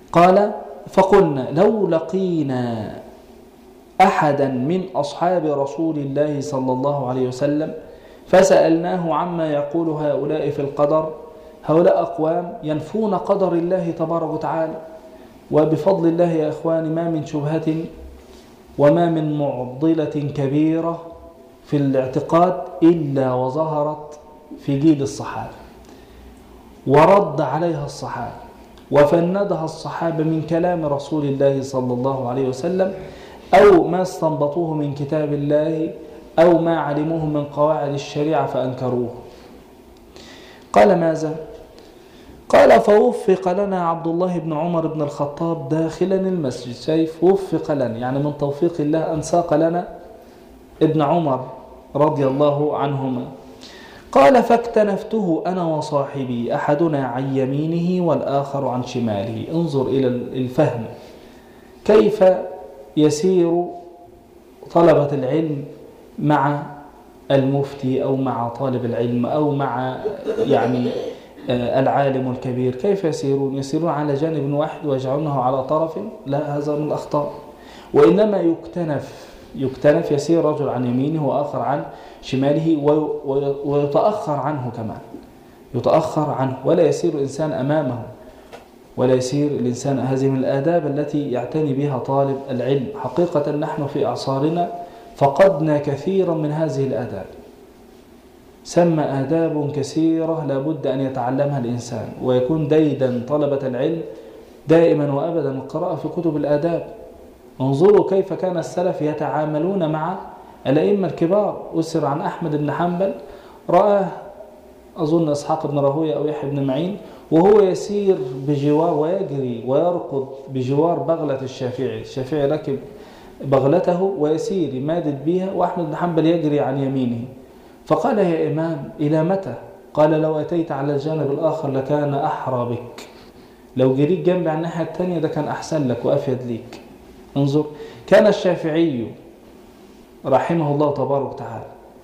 Speaker 1: قال فقلنا لو لقينا أحدا من أصحاب رسول الله صلى الله عليه وسلم فسألناه عما يقول هؤلاء في القدر، هؤلاء أقوام ينفون قدر الله تبارك وتعالى، وبفضل الله يا إخواني ما من شبهة وما من معضلة كبيرة في الاعتقاد إلا وظهرت في جيل الصحابة ورد عليها الصحابة وفندها الصحابة من كلام رسول الله صلى الله عليه وسلم أو ما استنبطوه من كتاب الله أو ما علموه من قواعد الشريعة فأنكروه. قال ماذا؟ قال فوفق لنا عبد الله بن عمر بن الخطاب داخلا المسجد. شايف وفق لنا يعني من توفيق الله أن ساق لنا ابن عمر رضي الله عنهما. قال فاكتنفته أنا وصاحبي أحدنا عن يمينه والآخر عن شماله. انظر إلى الفهم كيف يسير طلبة العلم مع المفتي أو مع طالب العلم أو مع يعني العالم الكبير. كيف يسيرون؟ يسيرون على جانب واحد ويجعلونه على طرف؟ لا، هذا من الأخطاء. وإنما يكتنف يكتنف يسير رجل عن يمينه وآخر عن شماله ويتأخر عنه كمان، يتأخر عنه ولا يسير الإنسان أمامه ولا يسير الإنسان. هذه من الآداب التي يعتني بها طالب العلم. حقيقة نحن في أعصارنا فقدنا كثيرا من هذه الآداب، سمى آداب كثيرة لابد أن يتعلمها الإنسان، ويكون ديدا طلبة العلم دائما وأبدا القراءة في كتب الآداب. انظروا كيف كان السلف يتعاملون مع الأئمة الكبار. أسر عن أحمد بن حنبل رآه أظن إسحاق بن راهويه أو يحيى بن معين وهو يسير بجوار ويجري ويركض بجوار بغلة الشافعي. الشافعي ركب بغلته ويسير يمادد بها وأحمد بن حنبل يجري عن يمينه. فقال يا إمام إلى متى؟ قال لو أتيت على الجانب الآخر لكان أحرى بك، لو جريت جنبي على الناحية الثانية ده كان أحسن لك وأفيد ليك. انظر كان الشافعي رحمه الله تبارك وتعالى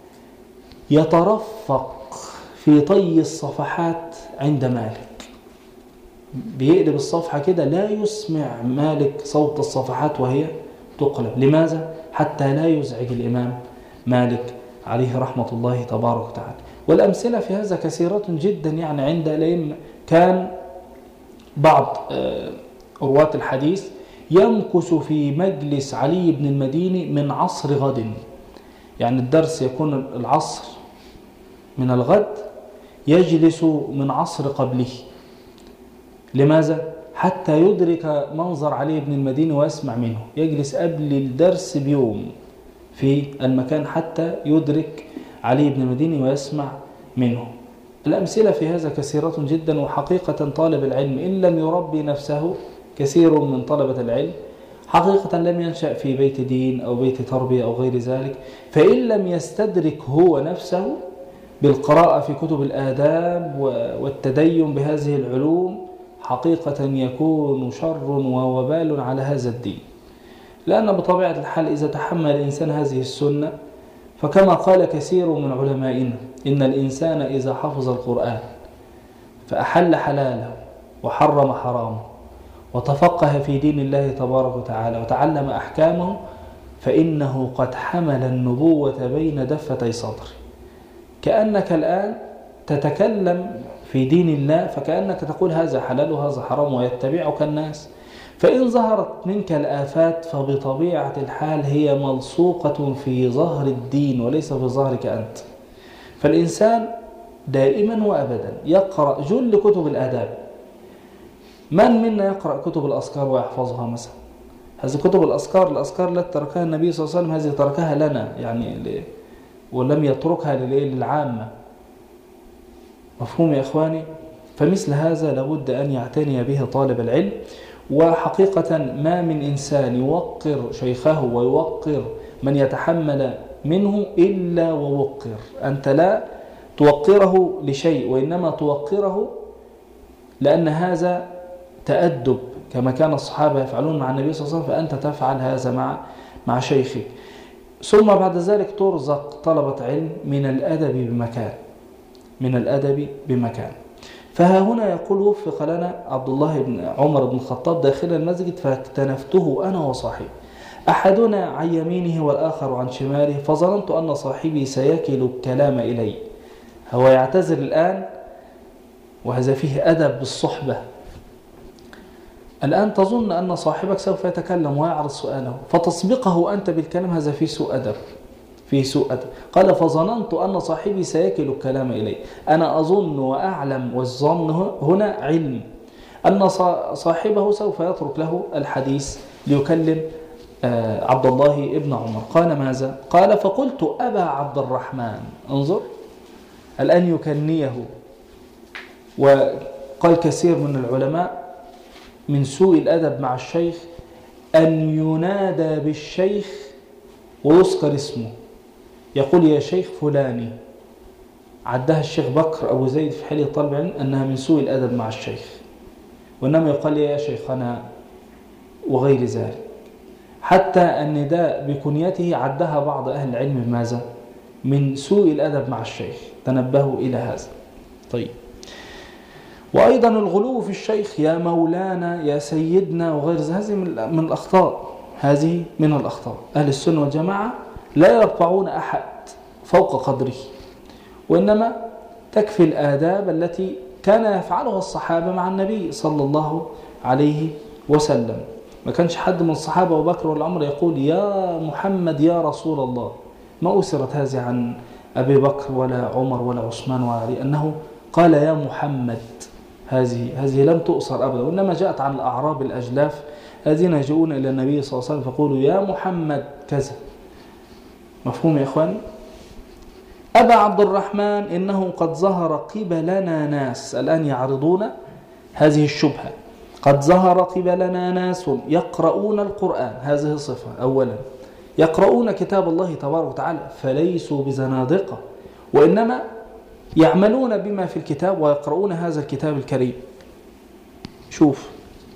Speaker 1: يترفق في طي الصفحات عند مالك، بيقلب الصفحة كده لا يسمع مالك صوت الصفحات وهي تقلب. لماذا؟ حتى لا يزعج الإمام مالك عليه رحمة الله تبارك وتعالى. والأمثلة في هذا كثيرة جدا. يعني عند الأئمة كان بعض رواة الحديث يمكث في مجلس علي بن المديني من عصر غد، يعني الدرس يكون العصر من الغد، يجلس من عصر قبله. لماذا؟ حتى يدرك منظر علي بن المديني ويسمع منه. يجلس قبل الدرس بيوم في المكان حتى يدرك علي بن المديني ويسمع منه. الأمثلة في هذا كثيرة جدا. وحقيقة طالب العلم إن لم يربي نفسه، كثير من طلبة العلم حقيقة لم ينشأ في بيت دين أو بيت تربية أو غير ذلك، فإن لم يستدرك هو نفسه بالقراءة في كتب الآداب والتدين بهذه العلوم حقيقة يكون شر ووبال على هذا الدين. لأن بطبيعة الحال إذا تحمل الإنسان هذه السنة فكما قال كثير من علمائنا إن الإنسان إذا حفظ القرآن فأحل حلاله وحرم حرامه وتفقه في دين الله تبارك وتعالى وتعلم أحكامه فإنه قد حمل النبوة بين دفتي صدره. كأنك الآن تتكلم في دين الله فكأنك تقول هذا حلال وهذا حرام ويتبعك الناس. فإن ظهرت منك الآفات فبطبيعة الحال هي ملصوقة في ظهر الدين وليس في ظهرك أنت. فالإنسان دائما وأبدا يقرأ جل كتب الآداب. من منا يقرأ كتب الأذكار ويحفظها مثلا؟ هذه كتب الأذكار الأذكار التي تركها النبي صلى الله عليه وسلم هذه تركها لنا يعني ولم يتركها للعامة. مفهوم يا إخواني؟ فمثل هذا لابد أن يعتني به طالب العلم. وحقيقة ما من إنسان يوقر شيخه ويوقر من يتحمل منه إلا ووقر. أنت لا توقره لشيء وإنما توقره لأن هذا تأدب كما كان الصحابة يفعلون مع النبي صلى الله عليه وسلم، فأنت تفعل هذا مع مع شيخك. ثم بعد ذلك ترزق طلبة علم من الأدب بمكان من الأدب بمكان فها هنا يقول وفق لنا عبد الله بن عمر بن الخطاب داخل المسجد فاكتنفته أنا وصاحبي، أحدنا عن يمينه والآخر عن شماله، فظننت أن صاحبي سيكل الكلام إلي. هو يعتذر الآن، وهذا فيه أدب بالصحبة. الآن تظن أن صاحبك سوف يتكلم ويعرض سؤاله، فتصبقه أنت بالكلام، هذا فيه سوء أدب، فيه سوء أدب. قال فظننت أن صاحبي سيكل الكلام إلي. أنا أظن وأعلم، والظن هنا علم، أن صاحبه سوف يترك له الحديث ليكلم عبد الله ابن عمر. قال ماذا؟ قال فقلت أبا عبد الرحمن. انظر الآن يكنيه. وقال كثير من العلماء من سوء الأدب مع الشيخ أن ينادى بالشيخ ويذكر اسمه، يقول يا شيخ فلاني. عدها الشيخ بكر أبو زيد في حلية طالب العلم أنها من سوء الأدب مع الشيخ، وإنما يقال يا شيخنا وغير ذلك. حتى النداء بكنيته عدها بعض أهل العلم ماذا؟ من سوء الأدب مع الشيخ. تنبهوا إلى هذا. طيب، وأيضا الغلو في الشيخ، يا مولانا يا سيدنا وغير ذلك، هذه من الأخطاء. هذه من الأخطاء. أهل السنة والجماعة لا يرفعون أحد فوق قدره، وإنما تكفي الآداب التي كان يفعلها الصحابة مع النبي صلى الله عليه وسلم. ما كانش حد من الصحابة أبو بكر ولا عمر يقول يا محمد يا رسول الله. ما أسرت هذه عن أبي بكر ولا عمر ولا عثمان ولا علي أنه قال يا محمد. هذه هذه لم تؤثر أبدا، وإنما جاءت عن الأعراب الأجلاف الذين يجؤون إلى النبي صلى الله عليه وسلم فقولوا يا محمد كذا. مفهوم يا إخواني؟ أبا عبد الرحمن إنه قد ظهر قبلنا ناس، الآن يعرضون هذه الشبهة. قد ظهر قبلنا ناس يقرؤون القرآن، هذه صفة أولا، يقرؤون كتاب الله تبارك وتعالى، فليسوا بزنادقة، وإنما يعملون بما في الكتاب ويقرؤون هذا الكتاب الكريم. شوف،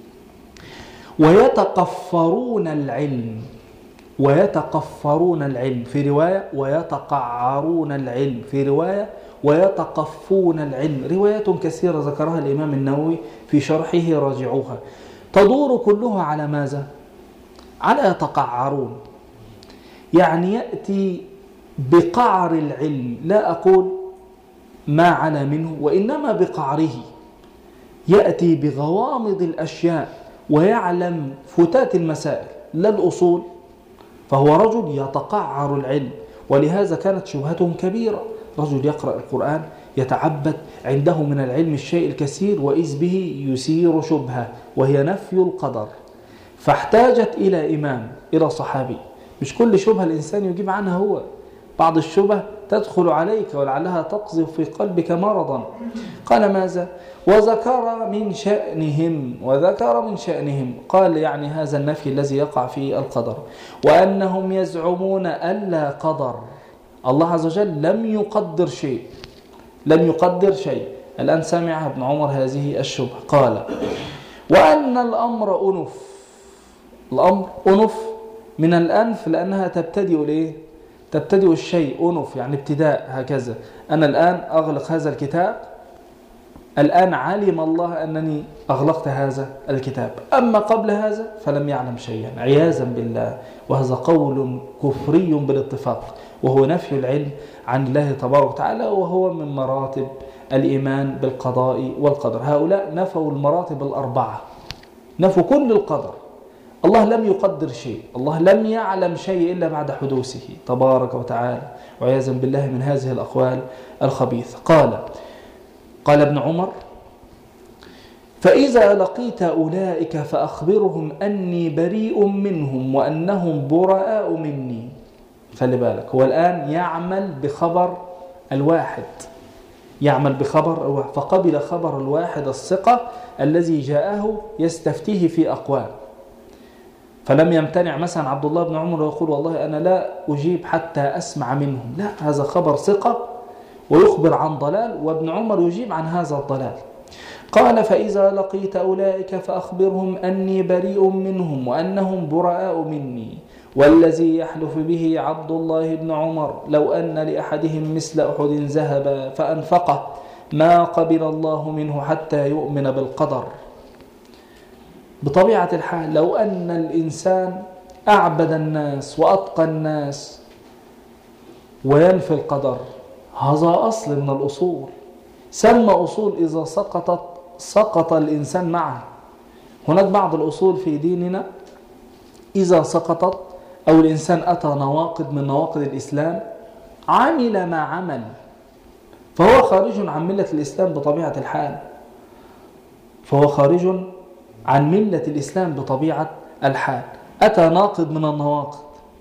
Speaker 1: ويتقفرون العلم، ويتقفرون العلم في رواية، ويتقعرون العلم في رواية، ويتقفون العلم، روايات كثيرة ذكرها الإمام النووي في شرحه راجعوها، تدور كلها على ماذا؟ على يتقعرون، يعني يأتي بقعر العلم، لا أقول ما على منه، وإنما بقعره، يأتي بغوامض الأشياء ويعلم فتات المسائل لا الأصول، فهو رجل يتقعر العلم. ولهذا كانت شبهتهم كبيرة، رجل يقرأ القرآن يتعبد، عنده من العلم الشيء الكثير، وإذ به يثير شبهة وهي نفي القدر، فاحتاجت إلى إمام، إلى صحابي. مش كل شبهة الإنسان يجيب عنها هو، بعض الشبه تدخل عليك ولعلها تقذف في قلبك مرضا. قال ماذا؟ وذكر من شأنهم، وذكر من شأنهم، قال يعني هذا النفي الذي يقع في القدر، وأنهم يزعمون ألا قدر، الله عز وجل لم يقدر شيء، لم يقدر شيء. الآن سمع ابن عمر هذه الشبهة. قال وأن الأمر أنف، الأمر أنف من الأنف لأنها تبتدئ ليه؟ تبتدئ الشيء، أنف يعني ابتداء، هكذا. أنا الآن أغلق هذا الكتاب، الآن علم الله أنني أغلقت هذا الكتاب، أما قبل هذا فلم يعلم شيئا، عياذا بالله. وهذا قول كفري بالاتفاق، وهو نفي العلم عن الله تبارك وتعالى، وهو من مراتب الإيمان بالقضاء والقدر. هؤلاء نفوا المراتب الأربعة، نفوا كل القدر. الله لم يقدر شيء، الله لم يعلم شيء إلا بعد حدوثه تبارك وتعالى، وعياذا بالله من هذه الأقوال الخبيثة. قال قال ابن عمر فإذا لقيت أولئك فأخبرهم أني بريء منهم وأنهم براء مني. خلي بالك، هو الآن يعمل بخبر الواحد، يعمل بخبر الواحد، فقبل خبر الواحد الثقة الذي جاءه يستفتيه في أقوال، فلم يمتنع مثلا عبد الله بن عمر ويقول والله أنا لا أجيب حتى أسمع منهم، لا، هذا خبر ثقة ويخبر عن ضلال، وابن عمر يجيب عن هذا الضلال. قال فإذا لقيت أولئك فأخبرهم أني بريء منهم وأنهم براء مني، والذي يحلف به عبد الله بن عمر لو أن لأحدهم مثل أحد ذهب فأنفقه ما قبل الله منه حتى يؤمن بالقدر. بطبيعة الحال لو أن الإنسان أعبد الناس وأتقى الناس وينفي القدر، هذا أصل من الأصول، سمى أصول إذا سقطت سقط الإنسان معه. هناك بعض الأصول في ديننا إذا سقطت أو الإنسان أتى نواقض من نواقض الإسلام عمل ما عمل فهو خارج عن ملة الإسلام بطبيعة الحال، فهو خارج عن ملة الإسلام بطبيعة الحال. أتى ناقض من النواقض،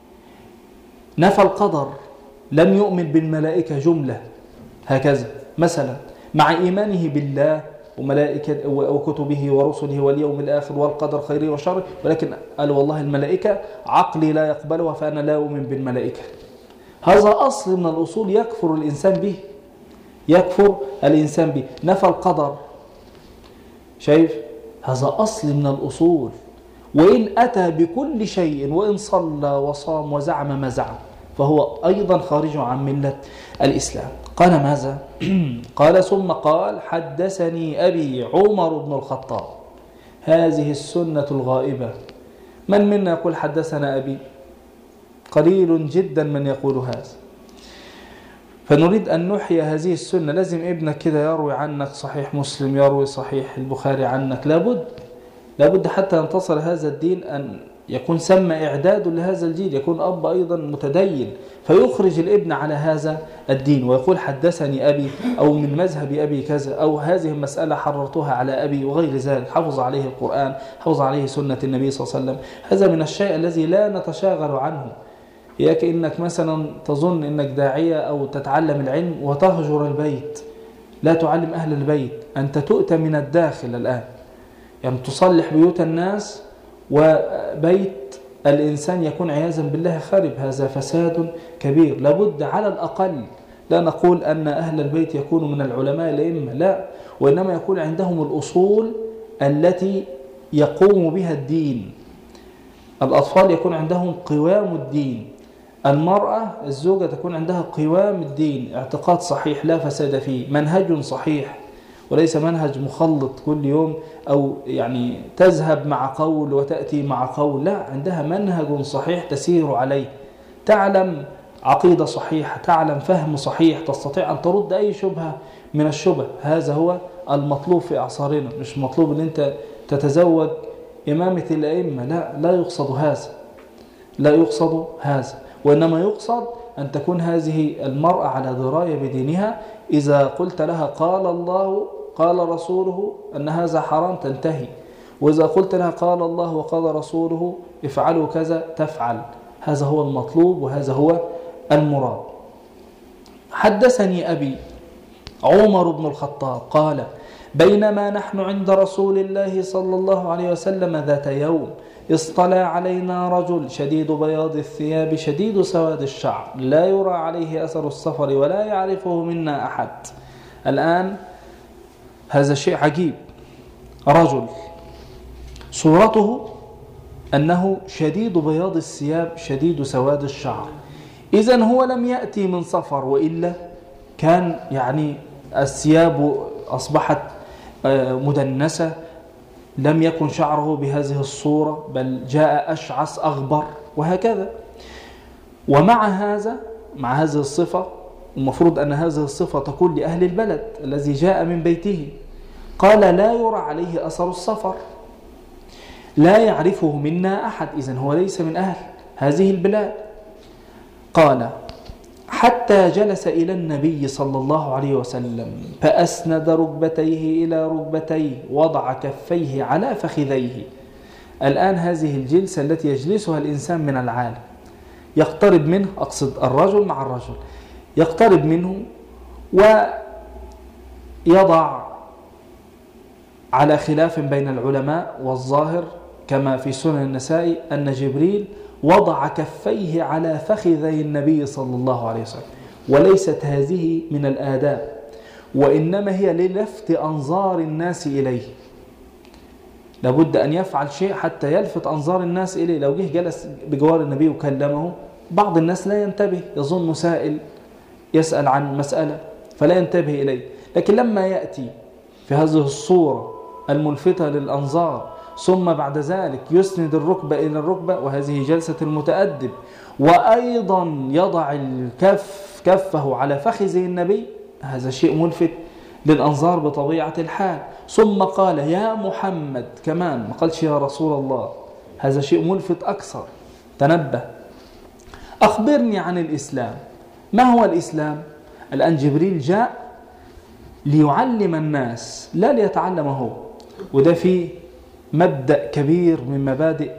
Speaker 1: نفى القدر، لم يؤمن بالملائكة جملة هكذا مثلا، مع إيمانه بالله وملائكة وكتبه ورسله واليوم الآخر والقدر خيره وشره، ولكن قال والله الملائكة عقلي لا يقبلها فأنا لا أؤمن بالملائكة. هذا أصل من الأصول يكفر الإنسان به، يكفر الإنسان به. نفى القدر، شايف، هذا أصل من الأصول. وإن أتى بكل شيء وإن صلى وصام وزعم ما زعم فهو أيضا خارج عن ملة الإسلام. قال ماذا؟ قال ثم قال حدثني أبي عمر بن الخطاب. هذه السنة الغائبة، من منا يقول حدثنا أبي؟ قليل جدا من يقول هذا. فنريد أن نحيي هذه السنة. لازم ابنك كده يروي عنك صحيح مسلم، يروي صحيح البخاري عنك، لابد لابد حتى ينتصر هذا الدين أن يكون سمى إعداد لهذا الجيل، يكون أب أيضا متدين فيخرج الابن على هذا الدين ويقول حدثني أبي، أو من مذهب أبي كذا، أو هذه المسألة حررتها على أبي وغير ذلك. حفظ عليه القرآن، حفظ عليه سنة النبي صلى الله عليه وسلم. هذا من الشيء الذي لا نتشاغل عنه. إياك إنك مثلا تظن إنك داعية أو تتعلم العلم وتهجر البيت، لا تعلم أهل البيت. أنت تؤتى من الداخل الآن، يعني تصلح بيوت الناس وبيت الإنسان يكون عياذا بالله خارب. هذا فساد كبير. لابد على الأقل، لا نقول أن أهل البيت يكونوا من العلماء الأئمة، لا، وإنما يكون عندهم الأصول التي يقوم بها الدين. الأطفال يكون عندهم قوام الدين، المرأة الزوجة تكون عندها قوام الدين، اعتقاد صحيح لا فساد فيه، منهج صحيح وليس منهج مخلط كل يوم، أو يعني تذهب مع قول وتأتي مع قول، لا، عندها منهج صحيح تسير عليه، تعلم عقيدة صحيحة، تعلم فهم صحيح، تستطيع أن ترد أي شبهة من الشبه. هذا هو المطلوب في أعصارنا. مش مطلوب أن أنت تتزوج إمامة الأئمة، لا، لا يقصد هذا، لا يقصد هذا، وإنما يقصد أن تكون هذه المرأة على دراية بدينها. إذا قلت لها قال الله قال رسوله أن هذا حرام تنتهي، وإذا قلت لها قال الله وقال رسوله افعلوا كذا تفعل. هذا هو المطلوب وهذا هو المراد. حدثني أبي عمر بن الخطاب قال بينما نحن عند رسول الله صلى الله عليه وسلم ذات يوم اصطلى علينا رجل شديد بياض الثياب شديد سواد الشعر لا يرى عليه أثر السفر ولا يعرفه منا أحد. الآن هذا شيء عجيب، رجل صورته أنه شديد بياض الثياب شديد سواد الشعر، إذن هو لم يأتي من سفر، وإلا كان يعني الثياب أصبحت مدنسة، لم يكن شعره بهذه الصورة، بل جاء أشعث أغبر وهكذا. ومع هذا، مع هذه الصفة، المفروض أن هذه الصفة تكون لأهل البلد الذي جاء من بيته. قال لا يرى عليه أثر السفر، لا يعرفه منا أحد، إذن هو ليس من أهل هذه البلاد. قال حتى جلس إلى النبي صلى الله عليه وسلم فأسند ركبتيه إلى ركبتيه وضع كفيه على فخذيه. الآن هذه الجلسة التي يجلسها الإنسان من العالم، يقترب منه، أقصد الرجل مع الرجل، يقترب منه ويضع على خلاف بين العلماء، والظاهر كما في سنن النسائي أن جبريل وضع كفيه على فخذي النبي صلى الله عليه وسلم. وليست هذه من الآداب، وإنما هي للفت أنظار الناس إليه. لابد أن يفعل شيء حتى يلفت أنظار الناس إليه. لو جه جلس بجوار النبي وكلمه، بعض الناس لا ينتبه، يظن سائل يسأل عن مسألة فلا ينتبه إليه. لكن لما يأتي في هذه الصورة الملفتة للأنظار ثم بعد ذلك يسند الركبة إلى الركبة، وهذه جلسة المتأدب، وأيضا يضع الكف كفه على فخذ النبي، هذا شيء ملفت للأنظار بطبيعة الحال. ثم قال يا محمد كمان، ما قالش يا رسول الله، هذا شيء ملفت أكثر. تنبه، أخبرني عن الإسلام. ما هو الإسلام؟ الآن جبريل جاء ليعلم الناس لا ليتعلم هو، وده فيه مبدأ كبير من مبادئ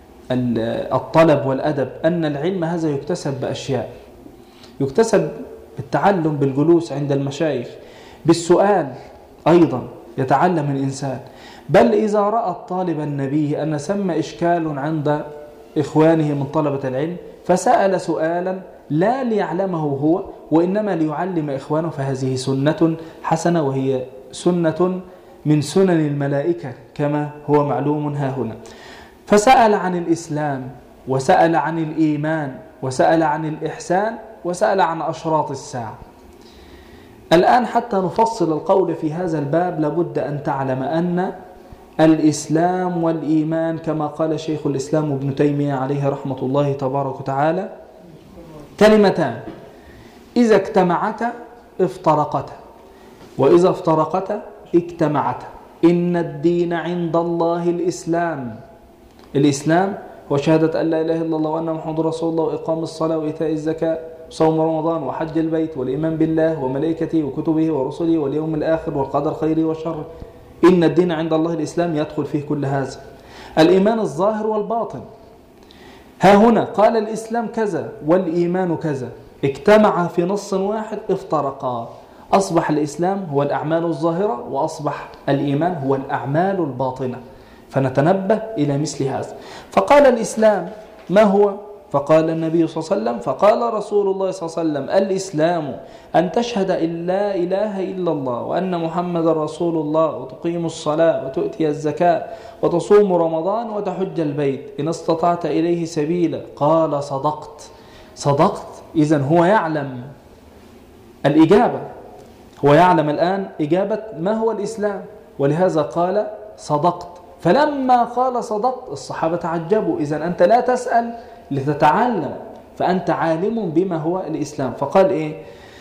Speaker 1: الطلب والأدب، أن العلم هذا يكتسب بأشياء، يكتسب بالتعلم، بالجلوس عند المشايخ، بالسؤال أيضا يتعلم الإنسان. بل إذا رأى الطالب النبي أن ثم إشكال عند إخوانه من طلبة العلم فسأل سؤالا لا ليعلمه هو وإنما ليعلم إخوانه، فهذه سنة حسنة، وهي سنة من سنن الملائكة كما هو معلوم ها هنا. فسأل عن الإسلام، وسأل عن الإيمان، وسأل عن الإحسان، وسأل عن أشراط الساعة. الآن حتى نفصل القول في هذا الباب لابد أن تعلم أن الإسلام والإيمان كما قال شيخ الإسلام ابن تيمية عليه رحمة الله تبارك وتعالى كلمتان إذا اجتمعتا افترقتا، وإذا افترقتا اجتمعتا. إن الدين عند الله الإسلام. الإسلام هو شهادة أن لا إله إلا الله وأن محمد رسول الله وإقام الصلاة وإيتاء الزكاة وصوم رمضان وحج البيت والإيمان بالله وملائكته وكتبه ورسله واليوم الآخر والقدر خيره وشره. إن الدين عند الله الإسلام يدخل فيه كل هذا، الإيمان الظاهر والباطن. ها هنا قال الإسلام كذا والإيمان كذا، اجتمع في نص واحد افترقا، أصبح الإسلام هو الأعمال الظاهرة وأصبح الإيمان هو الأعمال الباطنة. فنتنبه إلى مثل هذا. فقال الإسلام ما هو؟ فقال النبي صلى الله عليه وسلم، فقال رسول الله صلى الله عليه وسلم الإسلام أن تشهد أن لا إله إلا الله وأن محمد رسول الله وتقيم الصلاة وتؤتي الزكاة وتصوم رمضان وتحج البيت إن استطعت إليه سبيلا. قال صدقت. صدقت، إذن هو يعلم الإجابة، هو يعلم الآن إجابة ما هو الإسلام، ولهذا قال صدقت. فلما قال صدقت الصحابة تعجبوا، إذن أنت لا تسأل لتتعلم، فأنت عالم بما هو الإسلام. فقال إيه؟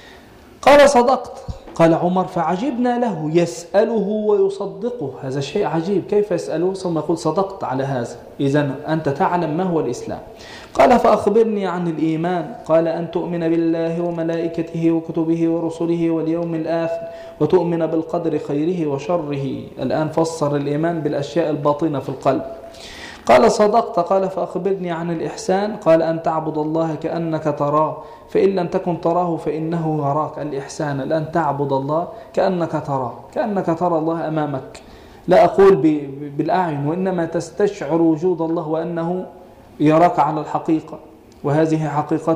Speaker 1: قال صدقت. قال عمر فعجبنا له يسأله ويصدقه، هذا شيء عجيب، كيف يسأله ثم يقول صدقت على هذا؟ إذن أنت تعلم ما هو الإسلام. قال فأخبرني عن الإيمان. قال أن تؤمن بالله وملائكته وكتبه ورسله واليوم الآخر وتؤمن بالقدر خيره وشره. الآن فسر الإيمان بالأشياء الباطنة في القلب. قال صدقت. قال فأخبرني عن الإحسان. قال أن تعبد الله كأنك تراه فإن لم تكن تراه فإنه يراك. الإحسان الآن تعبد الله كأنك تراه، كأنك ترى الله أمامك، لا أقول بالأعين، وإنما تستشعر وجود الله وأنه يراك على الحقيقة، وهذه حقيقة.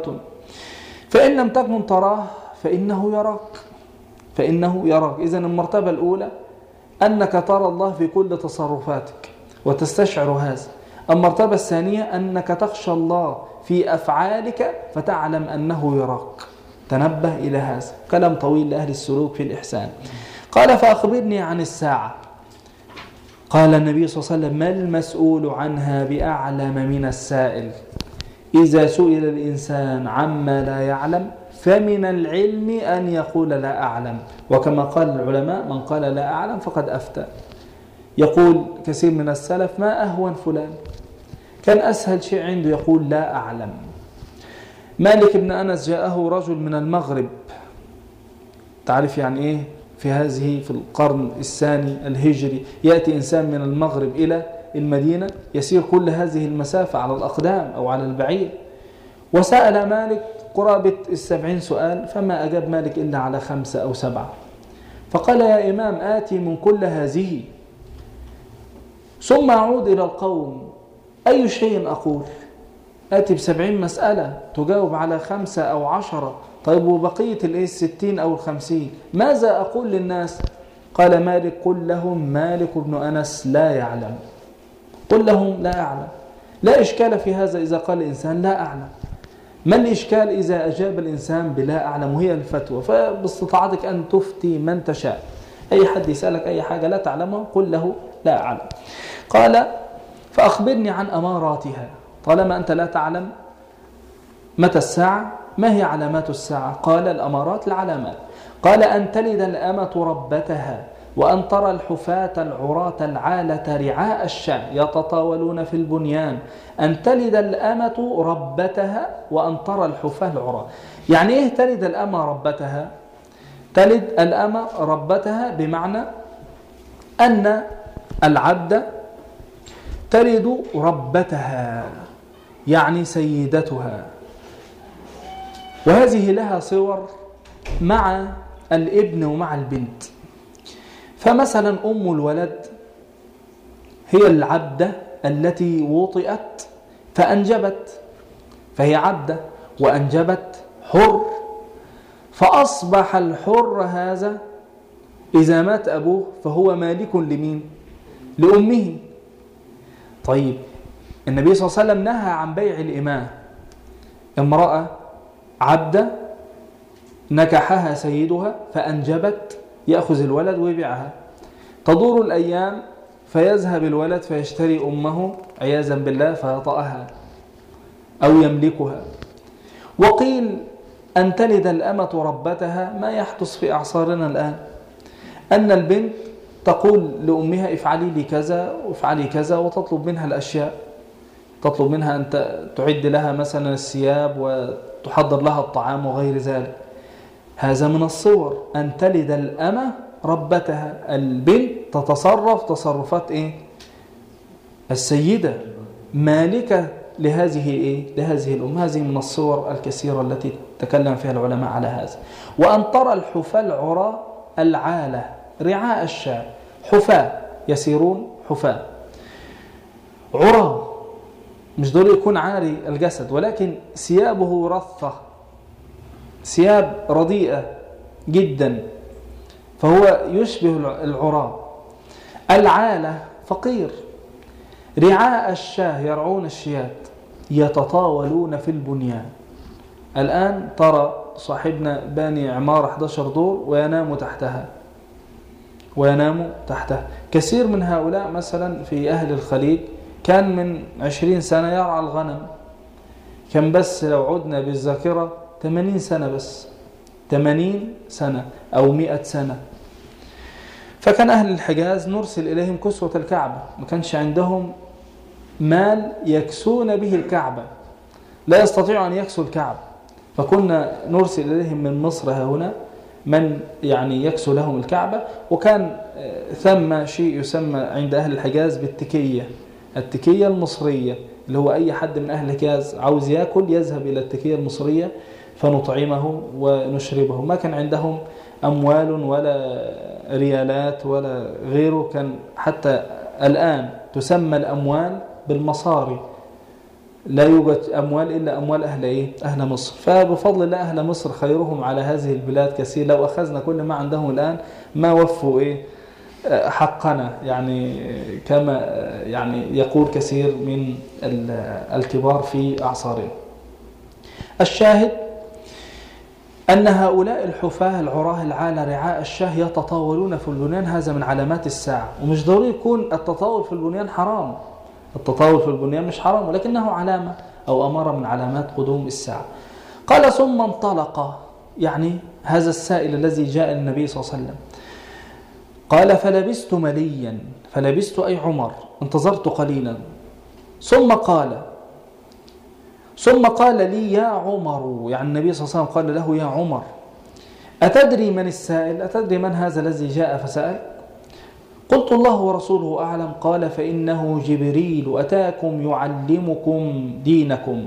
Speaker 1: فإن لم تكن تراه فإنه يراك، فإنه يراك. إذن المرتبة الأولى أنك ترى الله في كل تصرفاتك وتستشعر هذا. المرتبة الثانية أنك تخشى الله في أفعالك فتعلم أنه يراك. تنبه إلى هذا، كلام طويل لأهل السلوك في الإحسان. قال فأخبرني عن الساعة. قال النبي صلى الله عليه وسلم ما المسؤول عنها بأعلم من السائل. إذا سئل الإنسان عما لا يعلم فمن العلم أن يقول لا أعلم، وكما قال العلماء من قال لا أعلم فقد أفتى. يقول كثير من السلف ما أهون فلان، كان أسهل شيء عنده يقول لا أعلم. مالك بن أنس جاءه رجل من المغرب، تعرف يعني إيه في هذه في القرن الثاني الهجري يأتي إنسان من المغرب إلى المدينة يسير كل هذه المسافة على الأقدام أو على البعير، وسأل مالك قرابة السبعين سؤال فما أجاب مالك إلا على خمسة أو سبعة. فقال يا إمام آتي من كل هذه ثم أعود إلى القوم أي شيء أقول؟ آتي بسبعين مسألة تجاوب على خمسة أو عشرة، طيب وبقية الستين أو الخمسين ماذا أقول للناس؟ قال مالك قل لهم مالك بن أنس لا يعلم، قل لهم لا أعلم. لا إشكال في هذا إذا قال الإنسان لا أعلم، ما الإشكال إذا أجاب الإنسان بلا أعلم وهي الفتوى؟ فباستطاعتك أن تفتي من تشاء، أي حد يسألك أي حاجة لا تعلمها قل له لا أعلم. قال فأخبرني عن أماراتها، طالما أنت لا تعلم متى الساعة ما هي علامات الساعة؟ قال الأمارات العلامات. قال أن تلد الأمة ربتها، وأن ترى الحفاة العراة العالة رعاء الشاة يتطاولون في البنيان. أن تلد الأمة ربتها وأن ترى الحفاة العراة. يعني إيه تلد الأمة ربتها؟ تلد الأمة ربتها بمعنى أن العبد تلد ربتها، يعني سيدتها. وهذه لها صور مع الابن ومع البنت. فمثلا أم الولد هي العبدة التي وطئت فأنجبت، فهي عبدة وأنجبت حر، فأصبح الحر هذا إذا مات أبوه فهو مالك لمين؟ لأمه. طيب النبي صلى الله عليه وسلم نهى عن بيع الإماء، امرأة عبدة نكحها سيدها فأنجبت يأخذ الولد ويبيعها، تدور الأيام فيذهب الولد فيشتري أمه عياذا بالله فيطأها أو يملكها. وقيل أن تلد الأمة ربتها، ما يحدث في أعصارنا الآن أن البنت تقول لأمها افعلي لي كذا وافعلي كذا، وتطلب منها الأشياء، تطلب منها أن تعد لها مثلا الثياب وتحضر لها الطعام وغير ذلك. هذا من الصور أن تلد الأمة ربتها، البنت تتصرف تصرفات إيه؟ السيدة مالكة لهذه إيه؟ لهذه الأم. هذه من الصور الكثيرة التي تكلم فيها العلماء على هذا. وأن ترى الحفاة العراة العالة رعاء الشاة، حفاة يسيرون حفاة عراة، مش دول يكون عاري الجسد ولكن ثيابه رثة، ثياب رديئة جدا، فهو يشبه العراة. العالة فقير، رعاء الشاة يرعون الشيات، يتطاولون في البنيان. الآن ترى صاحبنا باني عمارة إحدى عشرة دور وينام تحتها وينام تحتها. كثير من هؤلاء مثلا في أهل الخليج كان من عشرين سنة يرعى الغنم، كان بس لو عدنا بالذاكرة ثمانين سنة، بس ثمانين سنة أو مئة سنة. فكان أهل الحجاز نرسل إليهم كسوة الكعبة، ما كانش عندهم مال يكسون به الكعبة، لا يستطيعوا أن يكسوا الكعبة، فكنا نرسل إليهم من مصر هنا من يعني يكسو لهم الكعبة. وكان ثم شيء يسمى عند أهل الحجاز بالتكية، التكية المصرية، اللي هو أي حد من أهل الحجاز عاوز يأكل يذهب إلى التكية المصرية فنطعمه ونشربه. ما كان عندهم أموال ولا ريالات ولا غيره، كان حتى الآن تسمى الأموال بالمصاري، لا يوجد أموال إلا أموال أهل إيه؟ أهل مصر. فبفضل الله أهل مصر خيرهم على هذه البلاد كثير، لو أخذنا كل ما عندهم الآن ما وفوا إيه؟ حقنا، يعني كما يعني يقول كثير من الكبار في أعصارهم. الشاهد أن هؤلاء الحفاة العراه العالة رعاء الشاه يتطاولون في البنيان، هذا من علامات الساعة. ومش ضروري يكون التطاول في البنيان حرام، التطاول في البنيان مش حرام، ولكنه علامة أو أمارة من علامات قدوم الساعة. قال ثم انطلق، يعني هذا السائل الذي جاء للنبي صلى الله عليه وسلم قال فلبست مليا، فلبست أي عمر، انتظرت قليلا، ثم قال ثم قال لي يا عمر، يعني النبي صلى الله عليه وسلم قال له يا عمر أتدري من السائل؟ أتدري من هذا الذي جاء فسأل؟ قلت الله ورسوله أعلم. قال فإنه جبريل أتاكم يعلمكم دينكم.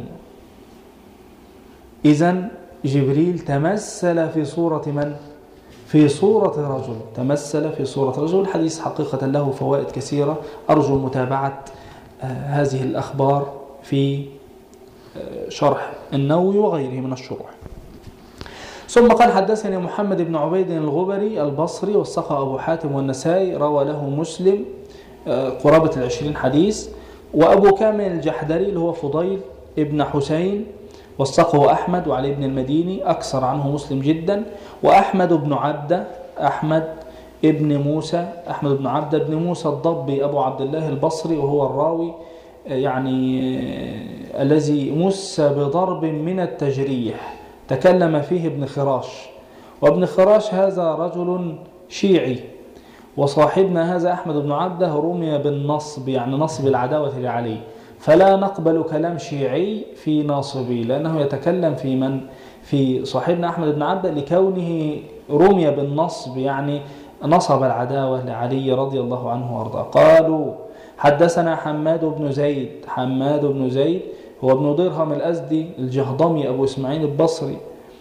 Speaker 1: إذن جبريل تمثل في صورة من؟ في صورة رجل، تمثل في صورة رجل. الحديث حقيقة له فوائد كثيرة، أرجو متابعة هذه الأخبار في شرح النووي وغيره من الشروح. ثم قال حدثني محمد بن عبيد الغبري البصري، والسقى أبو حاتم والنسائي، روى له مسلم قرابة العشرين حديث، وأبو كامل الجحدري اللي هو فضيل ابن حسين وثقه أحمد وعلي بن المديني، أكثر عنه مسلم جدا. وأحمد بن عبده، أحمد ابن موسى، أحمد بن عبده بن موسى الضبي أبو عبد الله البصري، وهو الراوي يعني الذي مس بضرب من التجريح تكلم فيه ابن خراش. وابن خراش هذا رجل شيعي، وصاحبنا هذا أحمد بن عبده رمي بالنصب، يعني نصب العداوة لعلي، فلا نقبل كلام شيعي في ناصبي، لأنه يتكلم في من في صاحبنا أحمد بن عبده لكونه رمي بالنصب، يعني نصب العداوة لعلي رضي الله عنه وارضاه. قالوا حدثنا حماد بن زيد، حماد بن زيد هو ابن درهم الأزدي الجهضمي أبو إسماعيل البصري،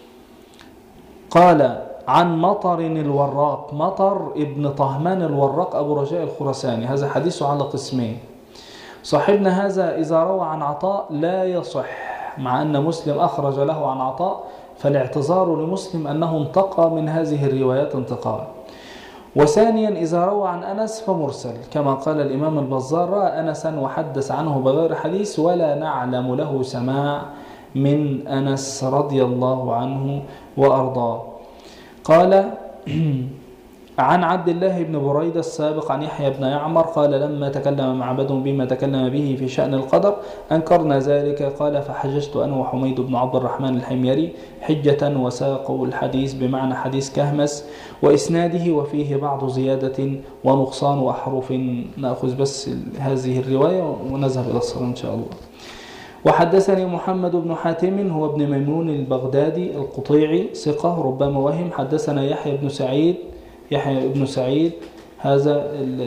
Speaker 1: قال عن مطر الوراق، مطر ابن طهمان الوراق أبو رجاء الخرساني، هذا حديثه على قسمين. صاحبنا هذا إذا روى عن عطاء لا يصح، مع أن مسلم أخرج له عن عطاء، فالاعتذار لمسلم أنه انتقى من هذه الروايات انتقاء. وثانيا إذا روى عن أنس فمرسل، كما قال الإمام البزار رأى أنسا وحدث عنه بغير حديث، ولا نعلم له سماع من أنس رضي الله عنه وأرضاه. قال عن عبد الله بن بريدة السابق عن يحيى بن يعمر قال لما تكلم معبد بما تكلم به في شأن القدر أنكرنا ذلك، قال فحججت أنا وحميد بن عبد الرحمن الحميري حجة، وساقوا الحديث بمعنى حديث كهمس وإسناده وفيه بعض زيادة ونقصان وأحرف. نأخذ بس هذه الرواية ونذهب إلى الصلاة إن شاء الله. وحدثني محمد بن حاتم هو ابن ميمون البغدادي القطيعي ثقة ربما وهم. حدثنا يحيى بن سعيد، يحيى بن سعيد هذا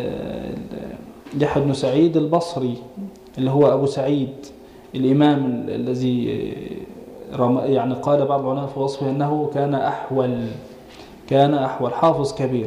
Speaker 1: يحيى بن سعيد البصري اللي هو أبو سعيد الإمام الذي يعني قال بعض العلماء في وصفه أنه كان أحول، كان أحول حافظ كبير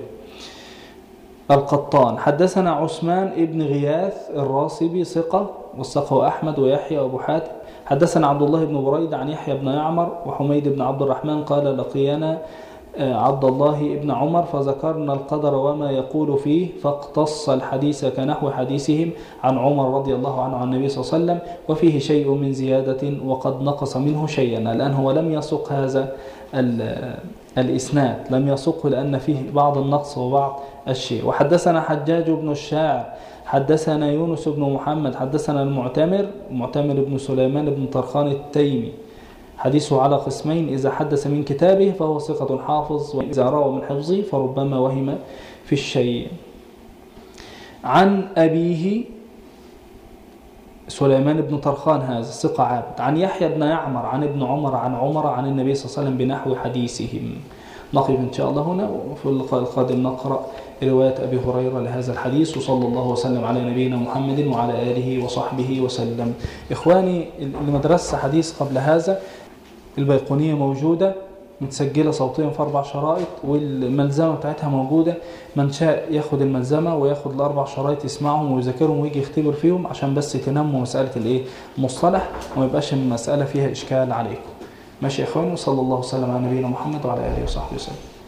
Speaker 1: القطان. حدثنا عثمان ابن غياث الراسبي ثقة وثقه أحمد ويحيى وأبو حاتم. حدثنا عبد الله بن بريدة عن يحيى بن يعمر وحميد بن عبد الرحمن قال لقينا عبد الله بن عمر فذكرنا القدر وما يقول فيه، فاقتص الحديث كنحو حديثهم عن عمر رضي الله عنه عن النبي صلى الله عليه وسلم، وفيه شيء من زيادة وقد نقص منه شيئا، الآن هو لم يسق هذا الإسناد، لم يسقه لأن فيه بعض النقص وبعض الشيء. وحدثنا حجاج بن الشاعر حدثنا يونس بن محمد حدثنا المعتمر، معتمر بن سليمان بن طرخان التيمي، حديثه على قسمين، إذا حدث من كتابه فهو ثقة حافظ، وإذا روى من حفظه فربما وهم في الشيء. عن أبيه سليمان بن طرخان هذا ثقة عابد، عن يحيى بن يعمر عن ابن عمر عن عمر عن النبي صلى الله عليه وسلم بنحو حديثهم. نقف إن شاء الله هنا، وفي اللقاء القادم نقرأ رواية أبي هريرة لهذا الحديث. وصلى الله وسلم على نبينا محمد وعلى آله وصحبه وسلم. إخواني اللي مدرسة حديث قبل هذا البيقونية موجودة متسجلة صوتيا في أربع شرائط، والملزمة بتاعتها موجودة، من شاء ياخد الملزمة وياخد الأربع شرائط يسمعهم ويذاكرهم ويجي يختبر فيهم، عشان بس تنموا مسألة الإيه المصطلح وما يبقاش المسألة فيها إشكال عليكم. ماشي يا إخواني، وصلى الله وسلم على نبينا محمد وعلى آله وصحبه وسلم.